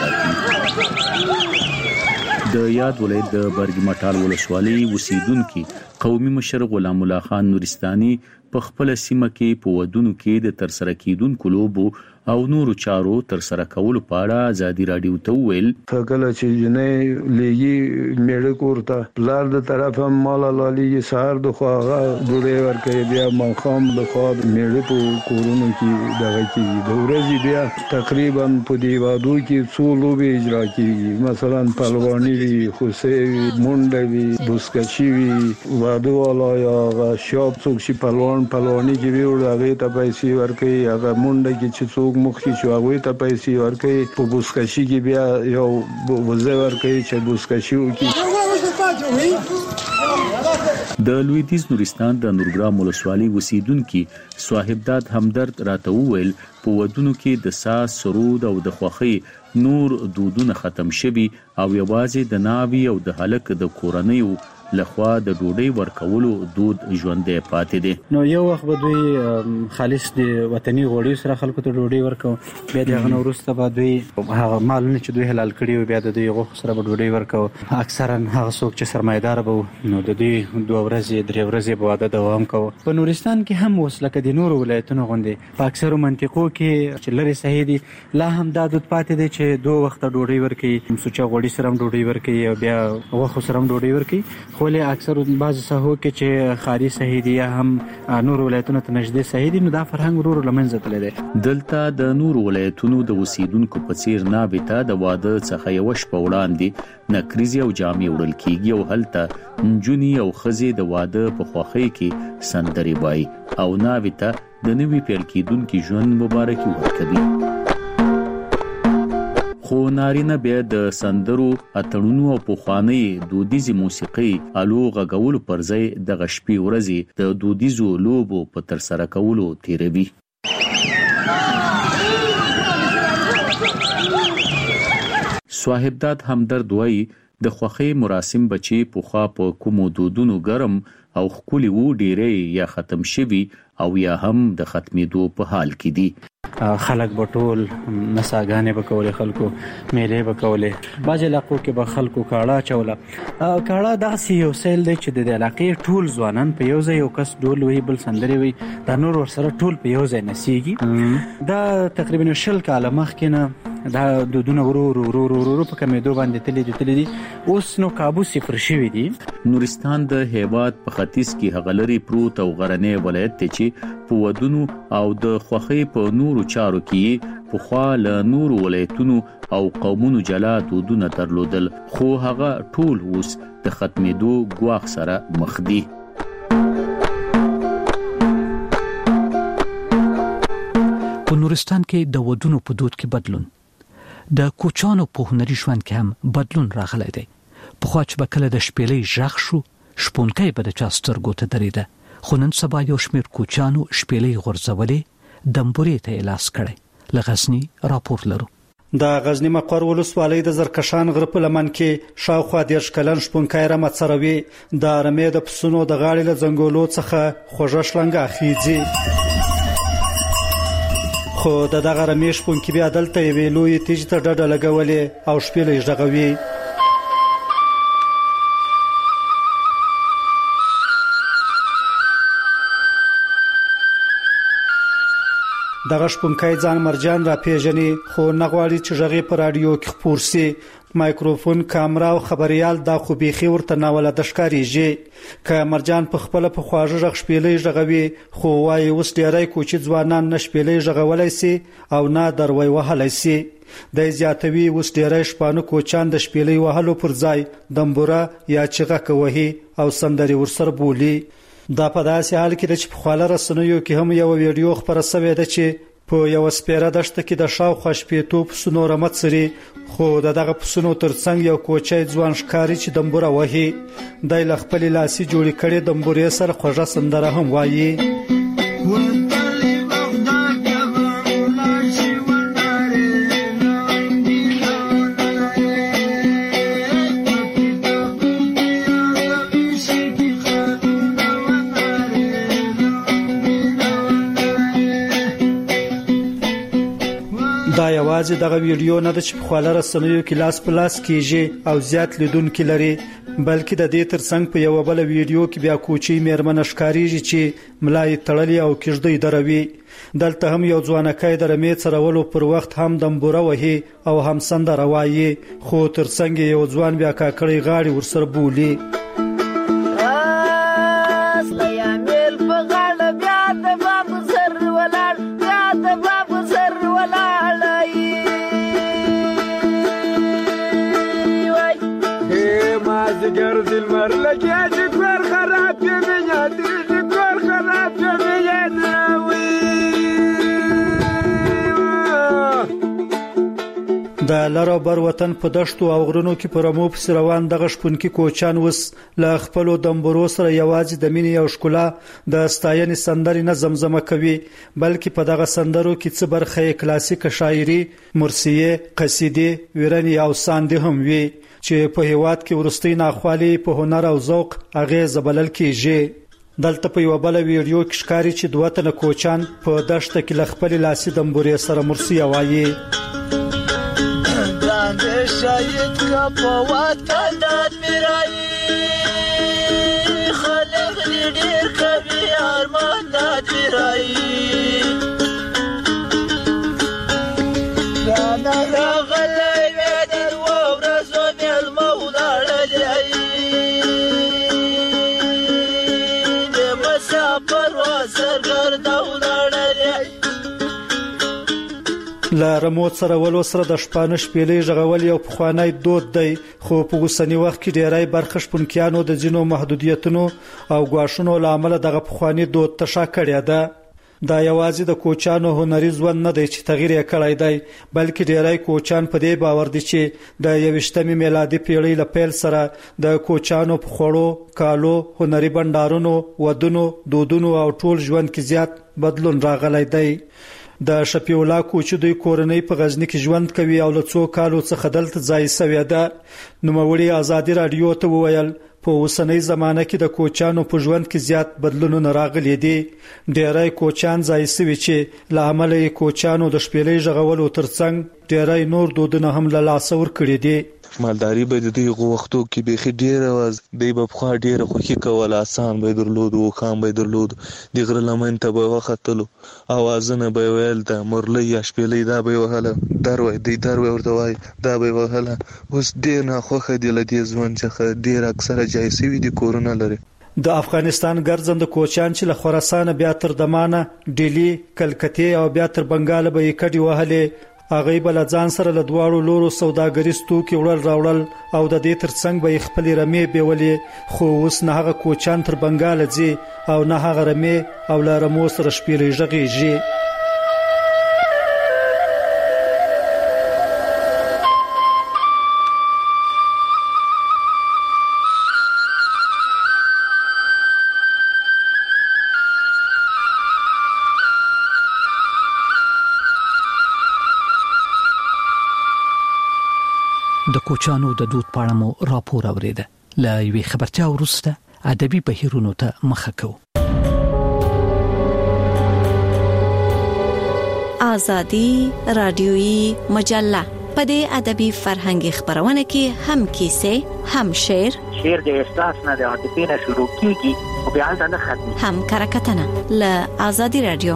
ساتي. د یاد ولایت د برګ مټال ولسوالۍ اوسیدونکو قومي مشر غلام الله خان نورستاني په خپل سیمه کې په ودونو کې د ترسره کیدونکو لوبو او نورو چارو ترسره کولو په اړه ازادي رادیو ته ویل کله چې جنې لېږي میړه کورته پلار د طرفه مال لالي سهار د خواغه ډوډۍ ورکوي بیا ماښام د خوا میړه په کورونو کې دغه کې د ورځې بیا تقریبا په دې وادو کې څو لوبې اجرا کیږي مثلا پهلواني وي خوسې وي منډه وي بوسکچي وي وادو والا یا شاب څوک چې پهلواني کې وي هغه ته پیسې ورکوي هغه منډه کې چې څوک مخکې شو هغه ته پیسې ورکوي په بوسکشي کې بیا یو وزه ورکوي چې بوسکشي وکړي. د لویدیز نورستان د نورګرام ولسوالۍ اوسیدونکو صاحبداد همدرد راته وویل په ودونو کې د ساز سرود او د خوخي نور دودونه ختم شوي او یوازې د ناوي او د هلک د کورنیو لخوا د ډوډۍ ورکولو دود ژوندۍ پاتې دي. نو یو وخت به دوی خالص د وطني غوړي سره خلکو ته ډوډۍ ورکو بیا دغه نو وروسته به دوی هغه مالونه چې دوی حلال کړي او بیا د دوی غوښ سره به ډوډۍ ورکو. اکثرا هغه څوک چې سرمایدار به نو د دوی 2 ورځې 3 ورځې به واده دوام کوي. په نورستان کې هم اوس لکه د نورو ولایتونو غوندې په اکثرو منطقو کې چې لري صحیح دي لا هم دا دود پاتې دي چې 2 وخت ډوډۍ ورکي سوچا غوړي سره ډوډۍ ورکي او بیا غوښ سره ډوډۍ ورکي. خو له اکثر بعض ساحو کې چې خاري صحیح دي هم نور ولایتونو ته نږدې صحیح دي نو دا فرهنګ ورو لمنځه تللی دی. دلته د نور ولایتونو د اوسیدونکو په څیر نابته د واده څخه یو شپه وړاندې نکریزي او جامې وړل کیږي او هلته نجونی او خزې د واده په خوخۍ کې سندري وایي او نابته د نوي پیل کېدونکو ژوند مبارکي ورکوي. خو نارینه بیا د سندرو اتړونو او پخوانی دودیزي موسیقي الو غږولو پر ځای د غشپي ورځي د دودیزو لوبو په تر سره کولو تیروي. صاحبداد همدرد وایي د خوخي مراسم بچي پوخا په کومو دودونو ګرم او خولي وو ډیره یا ختم شوي او یا هم د ختمېدو په حال کې دي. خلک بټول نساګانې بکولې خلکو میلې بکولې باج علاقو کې به خلکو کاړه چوله کاړه داسې یو سیل دی چې د علاقې ټول ځوانان په یو ځای یو کس ډول وي بل سندري وي دا نور ورسره ټول په یو ځای نسیږي. دا تقریبا 20 کاله مخکې نه دا دودونه ورو په کمیدو باندې تللی دي اوس نو کابو صفر شوی دي. نورستان د هیواد په ختیځ کې هغلري پروت او غرنې ولایت ته چې په ودونو او د خوخي په نورو چارو کې په خوا له نورو ولایتونو او قومونو جلا دودونه درلودل خو هغه ټول اوس د ختمېدو ګواښ سره مخ دي. په نورستان کې د ودونو په دود کې بدلون د کوچانو په هنري ژوند کې هم بدلون راغلی دی. په خوا چې به کله د شپېلۍ ژغ شو شپونکی به د چا سترګو ته درېده خو نن سبا یو شمېر کوچانو شپېلۍ غورځولې دمبورې ته یې لاس کړی. له غزني راپور لرو. د غزنی مقر ولسوالۍ د زرکشان غره په لمن کې شاوخوا 10 کلن شپونکی رمه څروي د رمې د پسونو د غاړې له ځنګولو څخه خوږه شلنګه خېځي خو دغه رمې شپونکي بیا دلته یوې لویې تیږې ته ډډه لګولې او شپېلۍ ږغوي. دغه شپونکی ځان مرجان را پیژني خو نه غواړي چې ږغ په رادیو کې خپور سي. مایکروفون کامرا او خبريال دا خو بيخي ورته ناوله د ښکاریږي که مرجان په خپل په خواږه ژغ شپېلۍ ژغوي خو وايي اوس ډیری کوچي ځوانان نه شپېلۍ ژغولای سي او نه دروي وهلای سي. د زیاتوي اوس ډیری شپانه کوچان د شپېلۍ وهلو پر ځای دمبوره یا چغه کوي او سندري ورسره بولي. دا په داسې حال کې چې په خاله رسنیو کې هم یو ویډیو خبره شوې ده چې په یو سپیره دشته کې د شاوخوا شپېتو پسونو رمه څري خو دغه پسونو ترڅنګ یو کوچی ځوان ښکاري چې دمبوره وهي. دی له خپلې لاسي جوړې کړې دمبورې سره خوږه سندره هم وایي. یوازې دغه ویډیو نه د خپل رسنیو کې لاس په لاس کیږي او زیات لیدونکو لري، بلکې د دې ترڅنګ په یو بل ویډیو کې بیا کوچی میرمن ښکاریږي چې ملای تړلې او کېږدۍ دروي. دلته هم یو ځوانکای د رمې څرولو پر وخت هم دمبوره وهي او هم سندره وایي، خو ترڅنګ یو ځوان بیا کاکړی غاړي ورسره بولي. گرد المر لگه کار خراب میاد کار خراب میاد د لارو بر وطن په دشتو او غرونو کې پر مو په روان دغه شپونکي کوچان وس ل خپل دمبرو سره یوازې د مینې او ښکلا د ستاینې سندرې نه زمزمه کوي، بلکې په دغه سندرو کې څه برخه کلاسیک شاعري، مرثیه، قصیده، ویرنی او ساندې هم وي چې په هیواد کې ورستۍ ناخوالي په هنر او ذوق اغیز بلل کیږي. دلته په یو بل ویډیو کې ښکاری چې دوه تنه کوچان په دشت کې لخپل لاسي دمبورې سره مرثیه وایي. شاید کا په وطن د میرای خلق ډیر کوي ارمان د میرای دا راغلی ودر ورځو مل مولاړلای د مسافر وسر ګرځولړلای. لا رموت سره ولو سره د شپانش پیلې ژغول یو پخوانی دود دی، خو په اوسنی وخت کې ډیری برخه شپونکیانو د ځینو محدودیتونو او غواښونو لامل دغه پخوانی دود ته شا کړی ده. دا یوازې د کوچانو هنري ژوند نه دی چې تغییر یې کړی دی، بلکې ډیری کوچان په دې باور دي چې د 21مې میلادي پیړۍ له پیل سره د کوچانو په خوړو، کالو، هنري بندارونو، ودونو، دودونو او ټول ژوند کې زیات بدلون راغلی دی. د شفیع الله کوچو د کورنۍ په غزنی کې ژوند کوي او له څو کالو څخه دلته ځای سوی ده. نوموړي ازادي رادیو ته وویل په اوسنۍ زمانه کې د کوچانو په ژوند کې زیات بدلونونه راغلي دي. ډیری کوچان ځای سوي چې له امله کوچانو د شپېلې ژغولو ترڅنګ ډیری نور دودونه هم له لاسه ورکړي دي. مالداري به د دې وختو کې بيخي ډیره واز دی په خوا ډیره خوخي کول آسان به درلود او خام به درلود د غره لمن ته به وختلو اوازونه به ویل د مرلي یا شپېلې دا به وهله دروي دی دروي ورته وای دا به وهله. اوس ډیر نه خوخه دی لدی ځوان څخه ډیر اکثره جایسي وي د کورونه لري. د افغانستان ګرځند کوچان چې له خراسان بیا تر دمانه، ډیلی، کلکته او بیا تر بنگال به کډي وهله. هغه بل ځان سره له دواړو لورو سوداګریز توکي وړل راوړل او د دې ترڅنګ به خپل رمې بیولې، خو اوس نه هغه کوچان تر بنگال ځي او نه هغه رمې او لارمو سره شپېلې ژغېږي. د کوچانو د دود پاڼه مو راپور اوریده. لا یوې خبرتیا وروسته ادبي بهیرونو ته مخه کوو. آزادی رادیویی مجله په دې ادبي فرهنګي خبرونه کې هم کیسه، هم شعر د احساس نه د عاطفې نه شروع کیږي او بیا نه ختمي، هم کرکټنه له آزادی رادیو.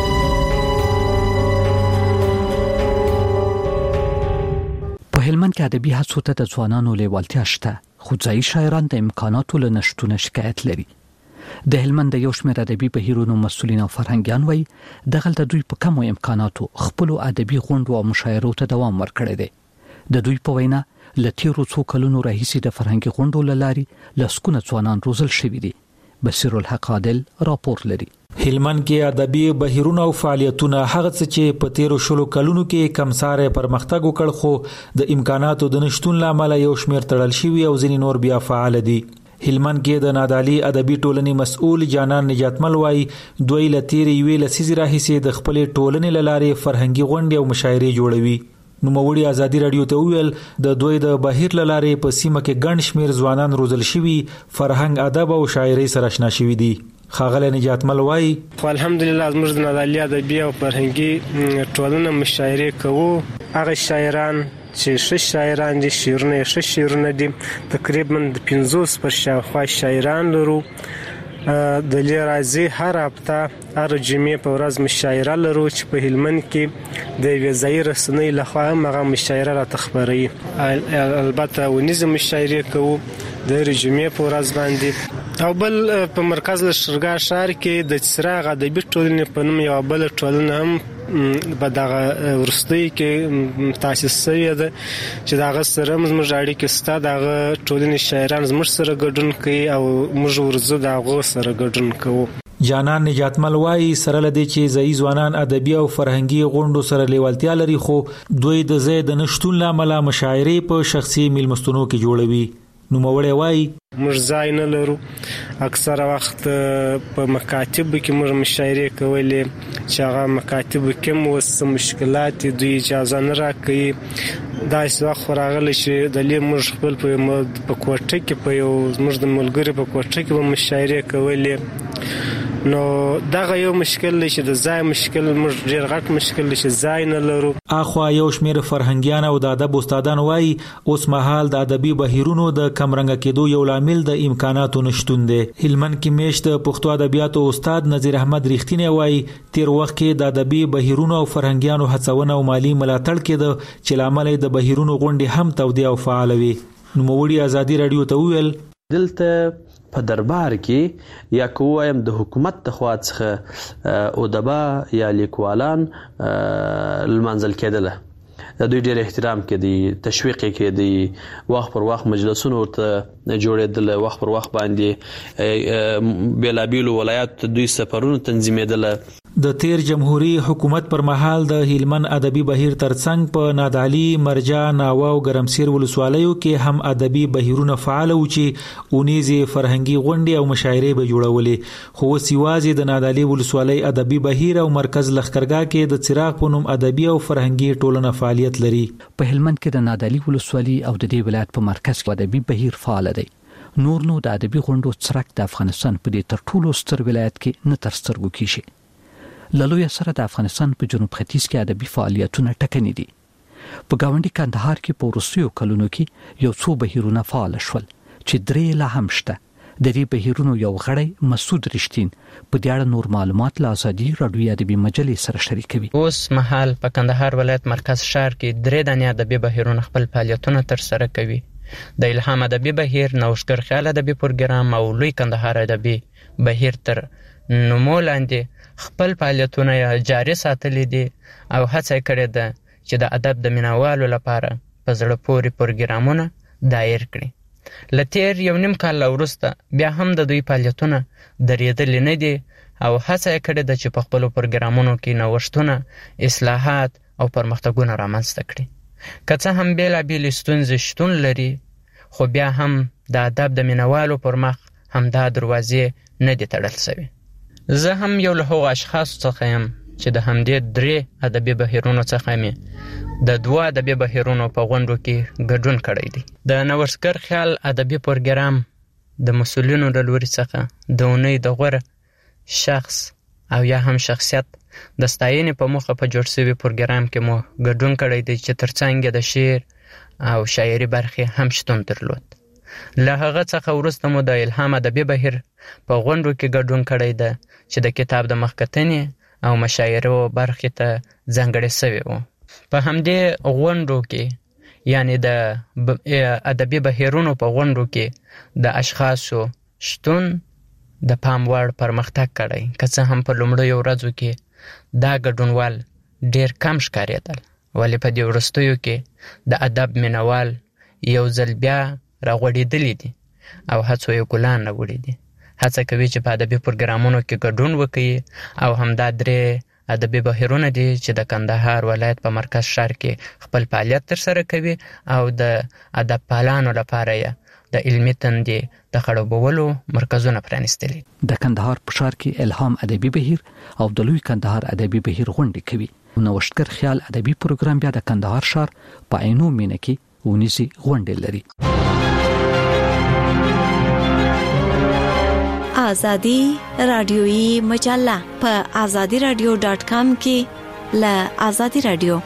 په هلمند کې ادبي هڅو ته د ځوانانو لیوالتیا شته، خو ځایي شاعران د امکاناتو له نشټونه شکایت لري. د هلمند د یو شمېر ادبي بهیرونو مسؤلین او فرهنګیان وایي دغه د دوی په کمو امکاناتو خپل ادبي غونډو او مشاعرو ته دوام ورکړی دی. د دوی په وینا له تیرو څو کلونو راهیسې د فرهنګي غونډو له لارې لسګونه ځوانان روزل شوي دي. بصیر الحق عادل راپور لري. هلمند کې ادبي بهیرونه او فعالیتونه هغه څه چې په تیرو شلو کلونو کې کمساره پرمختګ وکړ، خو د امکاناتو د نشټون لامل یو شمېر تړل شوي او ځینې نور بیا فعال دي. هلمند کې د نادعلي ادبي ټولنې مسؤل جانان نجاتمل وایي دوی له تیرې یوې لسیزې راهیسې د خپلې ټولنې له لارې فرهنګي غونډې او مشاعرې جوړوي. نوموړي ازادي رادیو ته ویل د دوی د بهیر له لارې په سیمه کې ګڼ شمېر ځوانان روزل شوي فرهنګ، ادب او شاعرۍ سره آشنا شوي دي. خاغله نجات مل وای الحمدلله زموږ د نادالي ادبي او فرهنګي ټولنه مشاعره کوو. هغه شاعران چې شاعران دي شعرونه دي تقریبا 500 پر شاوخوا شاعران لرو. د لیرازي هر هفته هر جمعې په ورځ مشاعره لرو چې په هلمند کې د ویزای رسنۍ لخوا هغه مشاعره را تخبري. البته ونیزه مشاعره کوو د جمعې په ورځ باندې. او بل په مرکز لشرګا شهر کې د څراغ ادبي ټولنې په نوم یو بل ټولنه هم په دغه ورستۍ کې تاسیس شوې ده چې دغه سره موږ اړیکې ستا دغه ټولنې شاعران زموږ سره ګډون کوي او موږ ورزو دغه سره ګډون کوو. جانان نجات مل وای سره لدی چې ځای ځوانان ادبي او فرهنګي غونډو سره لیوالتیا لري خو دوی د زید نشټون لامل مشاعره په شخصي میلمستونو کې جوړوي. نو موړی وای موږ ځای نه لرو. اکثره وخت په مکاتب کې موږ مشاعره کولې چې هغه مکاتب کې مو مشکلات دوی اجازه نه راکړي. دا څه راغلی چې د لې موږ خپل په کوټه کې په یو موږ د ملګری په کوټه کې مشاعره کولې. نو دغه یو مشکل دی چې د ځای مشکل موږ ډیر غټ مشکل دی چې ځای نه لرو. اخوا یو شمیر فرهنګیان او د ادب استادان وای اوس مهال د ادبي بهیرونو د کمرنګ کېدو یو لامل د امکاناتو نشټون دی. هلمند کې میشت پښتو ادبیاتو استاد نذیر احمد ریښتینی وای تیر وخت کې د ادبي بهیرونو او فرهنګیانو هڅونه او مالی ملاتړ کېده چې لامل د بهیرونو غونډې هم تودې او فعال وي. نو موړي ازادي رادیو ته ویل دلته په دربار کې یا کوم د حکومت د خوا څخه ادبا یا لیکوالان المنزل کېدله د دوی ډېر احترام کې دي تشویق کې دي وخت پر وخت مجلسونه ورته جوړېدل وخت پر وخت باندې بیلابیلو ولایت دوی سفرونه تنظیمېدل. د تیر جمهوریت حکومت پر مهال د هلمند ادبي بهیر ترڅنګ په نادعلي مرجع ناوه او ګرمسیر ولسوالیو کې هم ادبي بهیرونه فعال و چې اونیزي فرهنګي غونډې او مشاعرې به جوړولې خو سیوازي د نادعلي ولسوالۍ ادبي بهیر او مرکز لخرګا کې د څراغ په نوم ادبي او فرهنګي ټولنه فعالیت لري. په هلمند کې د نادعلي ولسوالۍ او د دې ولایت په مرکز کې ادبي بهیر فعال دی. نور نو د ادبي غونډو څرک د افغانستان په دې تر ټولو ستر ولایت کې نه تر سترګو کیږي. للوی سره د افغانستان په جنوب ختیځ کې ادبي فعالیتونه ټکنې دي. په گاونډي کندهار کې په وروستیو کلونو کې یو څو بهیرونه فعال شول چې درې لا هم شته. د دې بهیرونو یو غړی مسعود رښتین په دې اړه نور معلومات له ازادي رادیو ادبي مجلې سره شریکوي. اوس مهال په کندهار ولایت مرکز شهر کې درې دانې ادبي بهیرونه خپل فعالیتونه تر سره کوي. د الهام ادبي بهیر، نوښتګر خیال ادبي پروګرام او لوی کندهار ادبي بهیر تر نومو لاندې خپل فعالیتونه جاري ساتلي دي او هڅه کړې ده چې د ادب د مینوالو لپاره په زړه پورې پروګرامونه دایر کړي. لتیر یو نیم کال وروسته بیا هم د دوی فعالیتونه درېدلي نه دي او هڅه کړې ده چې په خپل پروګرامونو کې نوښتونه، اصلاحات او پرمختګونه رامنځته کړي. که څه هم بیلابېلې ستونزې شتون لري خو بیا هم د ادب د مینوالو پر مخ همدا دروازې نه دي تړل شوي. زه هم یو له هغو اشخاصو څخه یم چې د همدې درې ادبي بهیرونو څخه مې د 2 ادبي بهیرونو په غونډو کې ګډون کړی دی. د نوښتګر خیال ادبي پروګرام د مسؤلینو له لوري څخه د اونۍ د غوره شخص او یا هم شخصیت د ستاینې په موخه په جوړ شوي پروګرام کې مو ګډون کړی دی چې ترڅنګ د شعر او شاعري برخې هم شتون درلود. له هغه څخه وروسته مو د الهام ادبي بهیر په غونډو کې ګډون کړی دی چې د کتاب د مخکتنې او مشاعرو برخې ته ځانګړی شوی و. په همدې غونډو کې یعنی د ادبي بهیرونو په غونډو کې د اشخاصو شتون د پام وړ پرمختګ کړی. که څه هم په لومړیو ورځو کې دا ګډونوال ډیر کم ښکارېدل ولې په دې وروستیو کې د ادب مینوال یو ځل بیا راغوړېدلي دي او هڅو یې ګلان راوړي دي. هڅه کوي چې په ادبي پروګرامونو کې ګډون وکړي او همدا درې ادبي بهیرونه دي چې د کندهار ولایت په مرکز شهر کې خپل فعالیت ترسره کوي او د ادب پالانو لپاره یې د علمي تندې د خړوبولو مرکزونه پرانیستلي. د کندهار په ښار کې الهام ادبي بهیر او د لوی کندهار ادبي بهیر غونډې کوي. نوښتګر خیال ادبي پروګرام بیا د کندهار ښار په عینو مینه کې ونیسي غونډې لري. آزادی رادیویی مجله په azadiradio.com کې ل آزادی رادیو.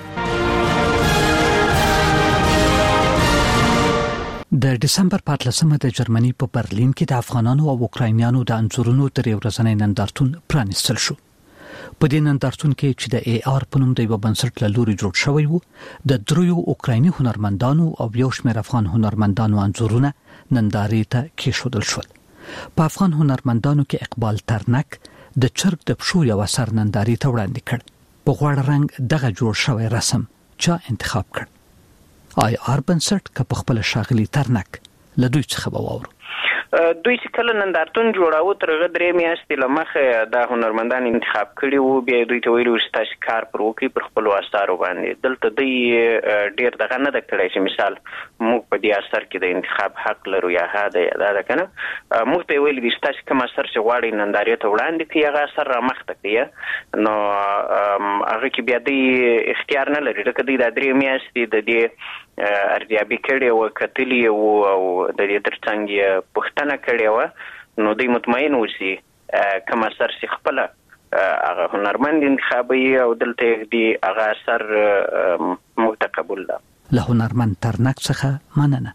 د دسمبر 14مه د جرمني په برلین کې د افغانانو او اوکراینانو د انځورونو درې ورځنی نندارتون پرانیستل شو. په دې نندارتون کې چې د AR په نوم د یو بنسټ له لوري جوړ شوی وو، د دریو اوکرایني هنرمندانو او یو شمېر افغان هنرمندانو انځورونه نندارې ته کېښودل شول. په افغان هنرمندانو کې اقبال ترنک د چرګ د پښو یو اثر نندارې ته وړاندې کړ. په غوړ رنګ دغه جوړ شوی رسم چا انتخاب کړ؟ IR بنسټ که په خپل شاغلي ترنک له دوی څخه وورو. دوی چې کله نندارتون جوړاوه ترغه درې میاشتې لمخه د هنرمندان انتخاب کړي وو، بیا دوی ته ویلو چې تاسو کار پر وکړي پر خپل اثارو باندې. دلته دوی ډیر دغه نه د کړی چې مثال موږ په دې اثر کې د انتخاب حق لرو یا هدا دا کنه موږ ته ویل دي چې تاسو کوم اثر چې غواړئ نندارې ته وړاندې کړئ هغه اثر را مخته کړئ. نو هغه کې بیا دوی اختیار نه لري، لکه دوی د درې میاشتې د دې ارزیابي کړي او کتلي او د دې ترڅنګ پښتنه کړي و، نو دوی مطمئن اوسي کوم اثر چې خپل هغه هنرمند انتخابي او دلته دی هغه اثر متقبل ده. له هنرمند ترنک څخه مننه.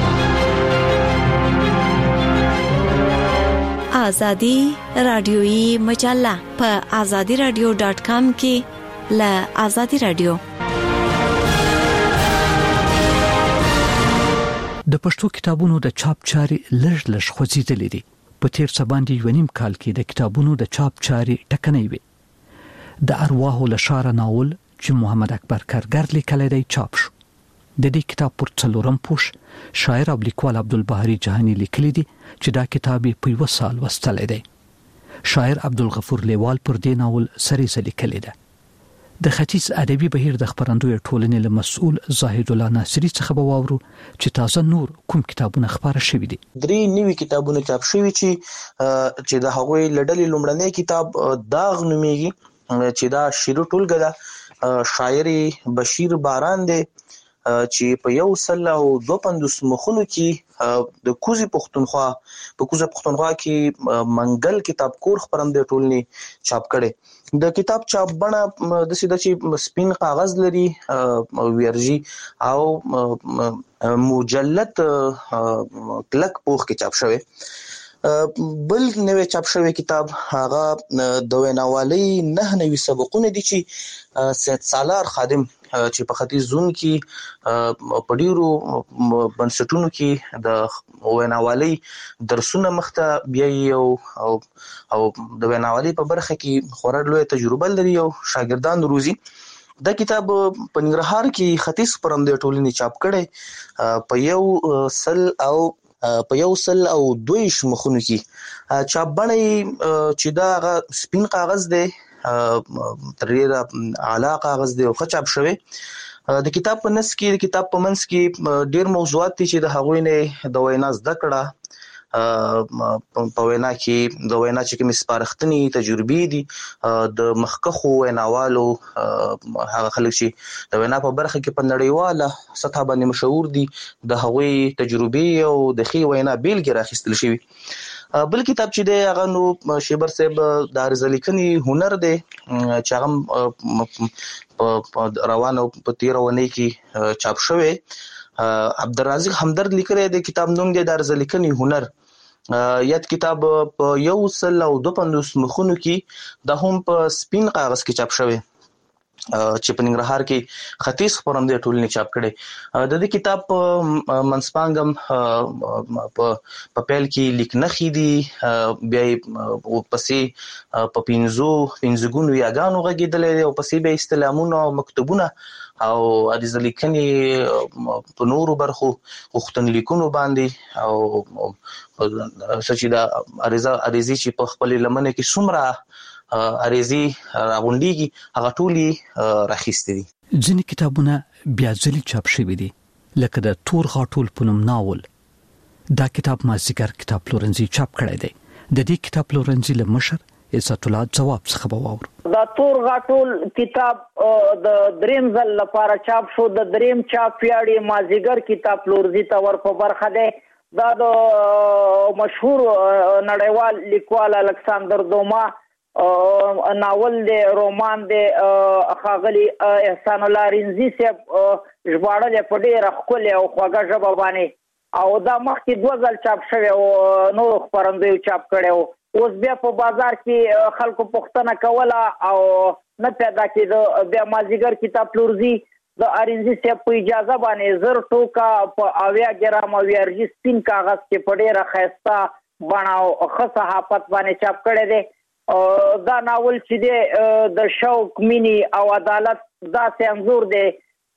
آزادی رادیویی مجله په azadiradio.com کې ل آزادی رادیو. د پښتو کتابونو د چاپ چاري لږ خوځېدلې دي. په تیر څه باندې یو نیم کال کې د کتابونو د چاپ چاري ټکنۍ وي. د ارواحو له شاره ناول چې محمد اکبر کارګر لیکلی دی چاپ شو. د دې کتاب پر څلورم پوښ شاعر او لیکوال عبدالباری جهانی لیکلی دی چې دا کتاب په یو سال وستلی دی. شاعر عبدالغفور لیوال پر دې ناول سریزه لیکلی ده. د ختیځ ادبي بهیر د خبرندوی ټولنې له مسؤل زاهد الله ناصری څخه به واورو چې تازه نور کوم کتابونه خبره شوي دي. درې نوي کتابونه چاپ شوي چې د هغوی لړلې لومړنی کتاب داغ نومیږي چې دا شعري ټولګه ده. شاعر بشیر باران دی چې په 152 مخونو کې د کوزي پښتونخوا کې منګل کتاب کور خبرندوی ټولنې چاپ کړي. د کتاب چاپ بڼه د سیده چې سپین کاغذ لري ویرجی او مجلد کلک پوخ کې چاپ شوی. بل نوې چاپ شوی کتاب هغه د ویناوالۍ 9 نوي سبقونه دي چې سید سالار خادم چې په ختیځ زون کې په ډیرو بنسټونو کې د ویناوالۍ درسونه مخته بیايي او د ویناوالۍ په برخه کې خورا لوی تجربه لري او شاګردان روزي. دا کتاب په ننګرهار کې ختیځ خبرندوی ټولنې چاپ کړي په 102 مخونو کې. چاپ بڼه چې دا سپین کاغذ دی تر ډیره اعلی کاغذ دی او چاپ شوی. د کتاب په منځ کې ډیر موضوعات دي چې د هغوی نه د وینا زده کړه په وینا کې چې کوم سپارښتنې تجربې دي د مخکخو ویناوالو هغه خلک چې د وینا په برخه کې په نړیواله سطح باندې مشهور دي د هغوی تجربې او د خې وینا بیلګې راخیستل شوی. بل کتاب چې دی هغه نو شیبر صاحب د عرض لیکنې هنر دی چې هغه روانه په 13 ونې کې چاپ شوی. عبدالرازق همدرد لیکلی د کتاب نوم دی د عرض لیکنې هنر. یاد کتاب په 152 مخونو کې د هم په سپین کاغذ کې چاپ شوی چې په ننګرهار کې ختیځ خبرندوی ټولنې چاپ کړي. د دې کتاب منځپانګم په پیل کې لیکنخې دي، بیا پسې په 15 ګونو یاګانو غږېدلی دی او پسې بیا استلامونه او مکتوبونه او عریضه لیکنې په نورو برخو غوښتنلیکونو باندې او چې دا عریضې چې په خپل لمنه کې څومره عریضې راغونډېږي هغه ټولې راخیستې دي. ځینې کتابونه بیا ځلې چاپ شوي دي لکه د تور غاټول په نوم ناول. دا کتاب مازیګر کتاب پلورنځي چاپ کړی دی. د دې کتاب پلورنځي له مشر عزت الله جواب څخه واورو. دا تور غاټول کتاب د دریم ځل لپاره چاپ شو. د دریم چاپ پیاړي مازیګر کتاب پلورنځي ته ور په برخه ده. دا د مشهور نړیوال لیکوال الکساندر دوما ناول دی، رومان دی، ښاغلي احسان الله رنځي صاحب ژباړلی په ډېره ښکلې او خوږه ژبه باندې، او دا مخکې 2 ځل چاپ شوی او نورو خپرندویو چاپ کړی و. اوس بیا په بازار کې خلکو پوښتنه کوله او نه پیدا کېده. بیا مازدیګر کتاب پلورځي د ارنځي صاحب په اجازه باندې 1000 ټوکه په 80 ګرام او ویارجي سپین کاغذ کې په ډېره ښایسته بڼه او ښه صحافت باندې چاپ کړی دی. دا ناول چې دی د شوق، مینې او عدالت داسې انځور دی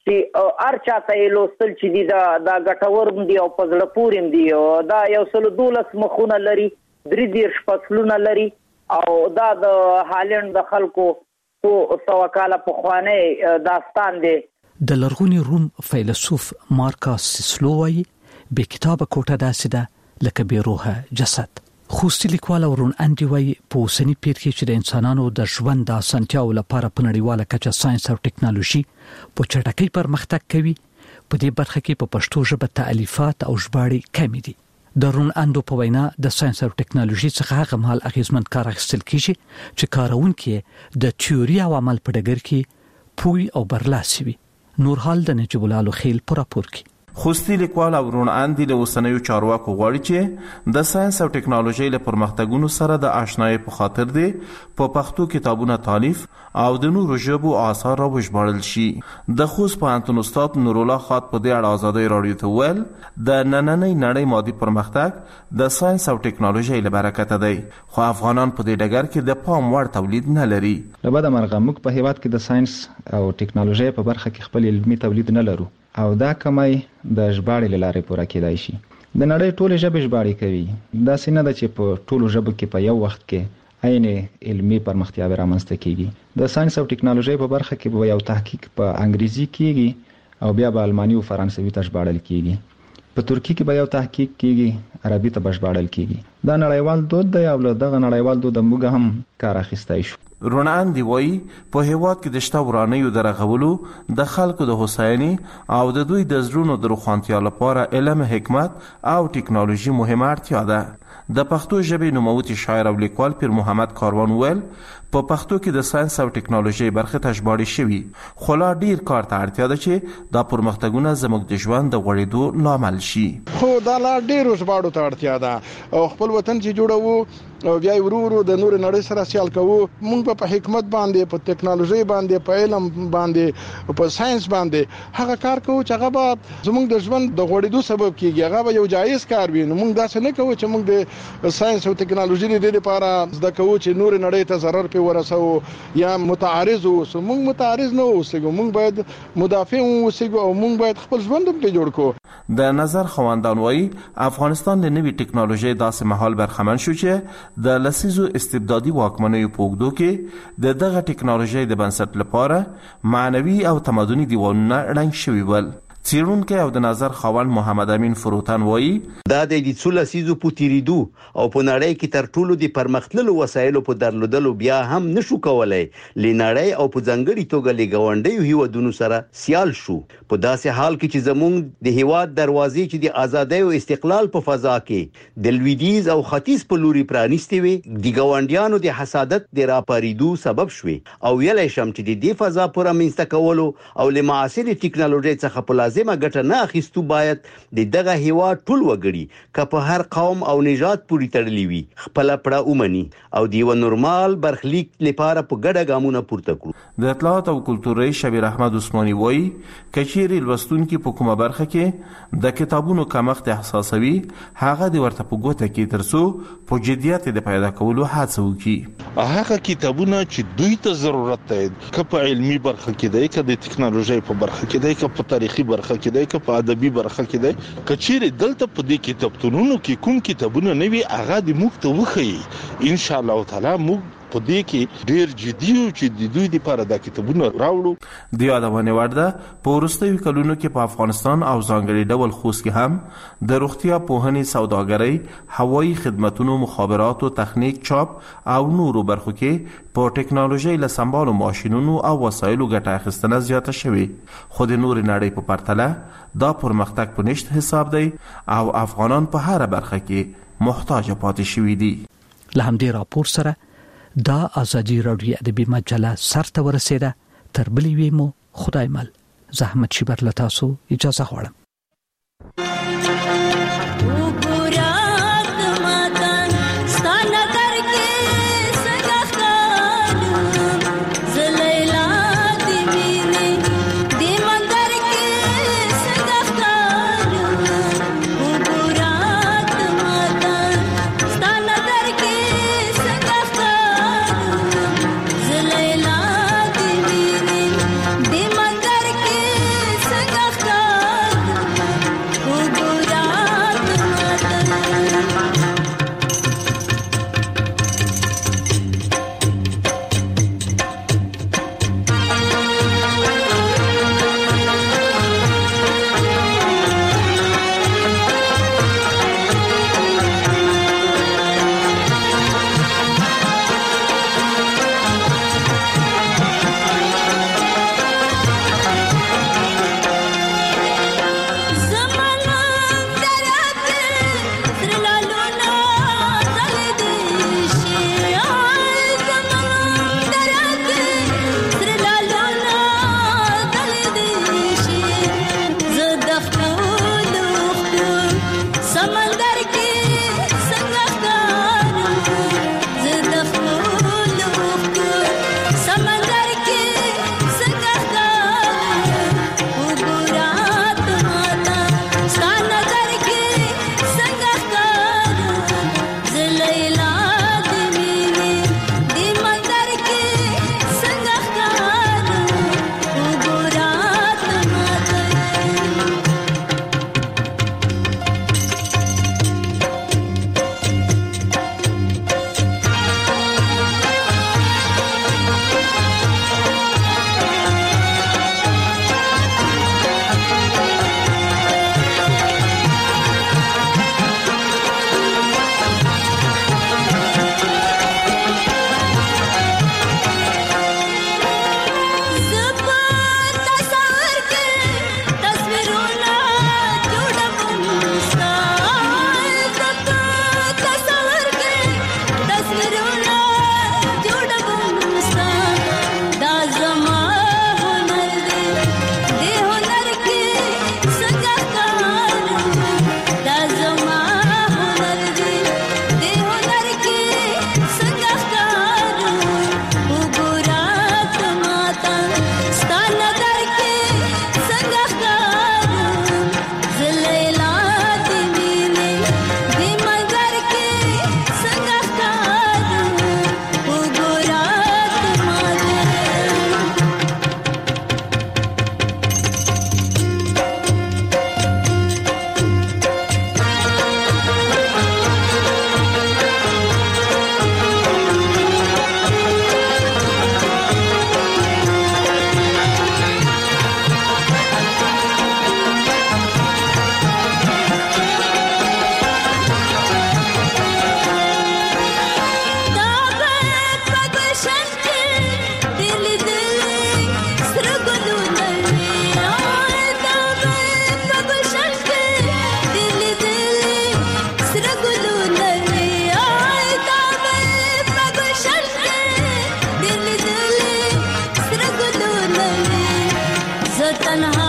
چې هر چاته یې لوستل چې دي دا ګټور دي او په زړه پورې دي. دا 112 مخونه لري، 33 فصلونه لري او دا د هالند د خلکو څو سوه کاله پخوانی داستان دی. د لرغوني روم فیلسوف مارکاس سیسلو وایي بې کتابه کوټه داسې ده لکه بې روحه جسد. خوستي لیکوال ورون اندي وایي په اوسني پیر کې چې د انسانانو د ژوند د اسانتیاو لپاره په نړیواله کچه ساينس او ټکنالوژي په چټکۍ پرمختګ کوي، په دې برخه کې په پښتو ژبه تالیفات او ژباړې کمې دي. د رون اندو په وینا د ساينس او ټکنالوژي څخه هغه مهال اغیزمن کار اخیستل کیږي چې کارونکي د تیوري او عمل په ډګر کې پوی او برلاسي وي. نور حال د نجیب الله خیل پر راپور کې. خوستي لیکوال ورون اندي له اوسنیو چارواکو غواړي چې د ساينس او ټکنالوژي له پرمختګونو سره د آشنای په خاطر دی په پښتو کتابونه تالیف او د نورو ژبو آثار را وژباړل شي. د خوست پوهنتون استاد نور الله خاط په دې اړه آزادۍ رادیو ته ویل د نننۍ نړۍ مادي پرمختګ د ساينس او ټکنالوژي له برکته دی، خو افغانان په دې ډګر کې د پام وړ تولید نه لري. لبد مرغه موږ په هیواد کې د ساينس او ټکنالوژي په برخه کې خپل علمي تولید نه لرو او دا کمای د ژباړې لارې پوره کېدای شي. د نړۍ ټولې ژبې ژباړې کوي، دا سینه ده چې په ټولو ژبو کې په یو وخت کې عین علمي پرمختیا رامنځته کیږي. د ساينس او ټکنالوژي په برخه کې به یو تحقیق په انګریزي کیږي او بیا په الماني او فرانسوي ته ژباړل کیږي. په ترکی کې به یو تحقیق کیږي، عربي ته به ژباړل کیږي. دا نړیوال دود دی او له دغه نړیوال دود موږ هم کار اخیستای شو. رونان دی وای په هیواد کې د شته ورانیو درغولو د خلکو د حسیني او د دوی د زړونو د روښانتیا لپاره علم، حکمت او ټکنالوژي مهمه اړتیا ده. د پښتو ژبې نوموتی شاعر او لیکوال پیر محمد کاروان ویل په پښتو کې د ساينس او ټکنالوژي برخه ته ژباړې شوي، خو لا ډیر کار ته اړتیا ده چې دا پرمختګونه زموږ د ژوند د غوړېدو لامل شي. خو دا لا ډیر ژباړو ته اړتیا ده او خپل وطن چې جوړو او بیا ورو د نور نړۍ سره سیال کوو. موږ په حکمت باندې، په ټکنالوژي باندې، په علم باندې، په ساينس باندې هغه کار کوو چې هغه به زموږ د ژوند د غوړېدو سبب کیږي، هغه به یو جایز کار وي. نو موږ داسې نه کوو چې موږ د ساينس او ټکنالوژي د دې لپاره زده کوو چې نور نړۍ ته ضرر په ورسو یا متعارض اوسو. موږ متعارض نه اوسو، موږ باید مدافع اوسو او موږ باید خپل ژوند په جوړ کړو. د نظر خوندان وایي افغانستان د نوې ټکنالوژي داسې مهال برخمن شو چې د لسیزو استبدادي واکمنیو په اوږدو کې د دغه ټکنالوژي د بنسټ لپاره معنوي او تمدني دیوالونه ړنګ شوي ول. څېړونکی او د نظر خاوند محمد امین فروتن وایي دا د 1300 پوتیریدو او په نړۍ کې تر ټولو د پرمختللو وسایلو په درلودلو بیا هم نشو کولای لنړۍ او په ځانګړي توګه لګاونډیو هیوادونو سره سیال شو. په داسې حال کې چې زموږ د هیواد دروازې چې د ازادۍ او استقلال په فضا کې د لویدیز او ختیځ په لوري پرانیستې وي، د ګاونډیانو د حسادت د راپاریدو سبب شوي او ویلای شم چې د دې فضا پر منځته کولو او له معاصرې ټکنالوژي څخه په لازمه ګټه نه اخیستو باید د دغه هیواد ټول وګړي که په هر قوم او نژاد پورې تړلي وي خپل پړه ومني او د یو نورمال برخلیک لپاره په ګډه ګامونه پورته کړو. د اطلاعات او کلتور رئیس شبیر احمد عثماني وایي کچېرې لوستونکي په کومه برخه کې د کتابونو کمښت احساسوي، هغه د ورته په ګوته کې ترڅو په جدیت د پیدا کولو هڅه وکړي. هغه کتابونه چې دوی ته ضرورت دی، که په علمي برخه کې دی، که د ټکنالوژي په برخه کې دی، که په تاریخي برخه کې دی، که په ادبي برخه کې دی، کچېرې دلته په دې کتابتونونو کې کوم کتابونه نه وي هغه د موږ ته وښیي. ان شاء الله تعالی موږ په دې کې ډیر جدي او چې د دوی لپاره د کتابونو راوړو. د یادونه ورده په وروستیو کلونو کې په افغانستان او ځانګړي ډول خوست کې هم د روغتیا پوهنې، سوداګرۍ، هوایي خدماتونو، مخابراتو، تخنیک، چاپ او نورو برخو کې په ټکنالوژي له سمبالو ماشينونو او وسایلو ګټه اخیستنه زیاته شوې، خو د نور نړۍ په پرتله دا پرمختګ په نشت حساب دی او افغانان په هر برخه کې محتاج پاتې شوي دي. له همدې راپور سره دا ازادي راډیو ادبي مجله سرته ورسېده. تر بلې وی مو خدای مل. زحمت شي بر لتاسو اجازه غواړم. تنها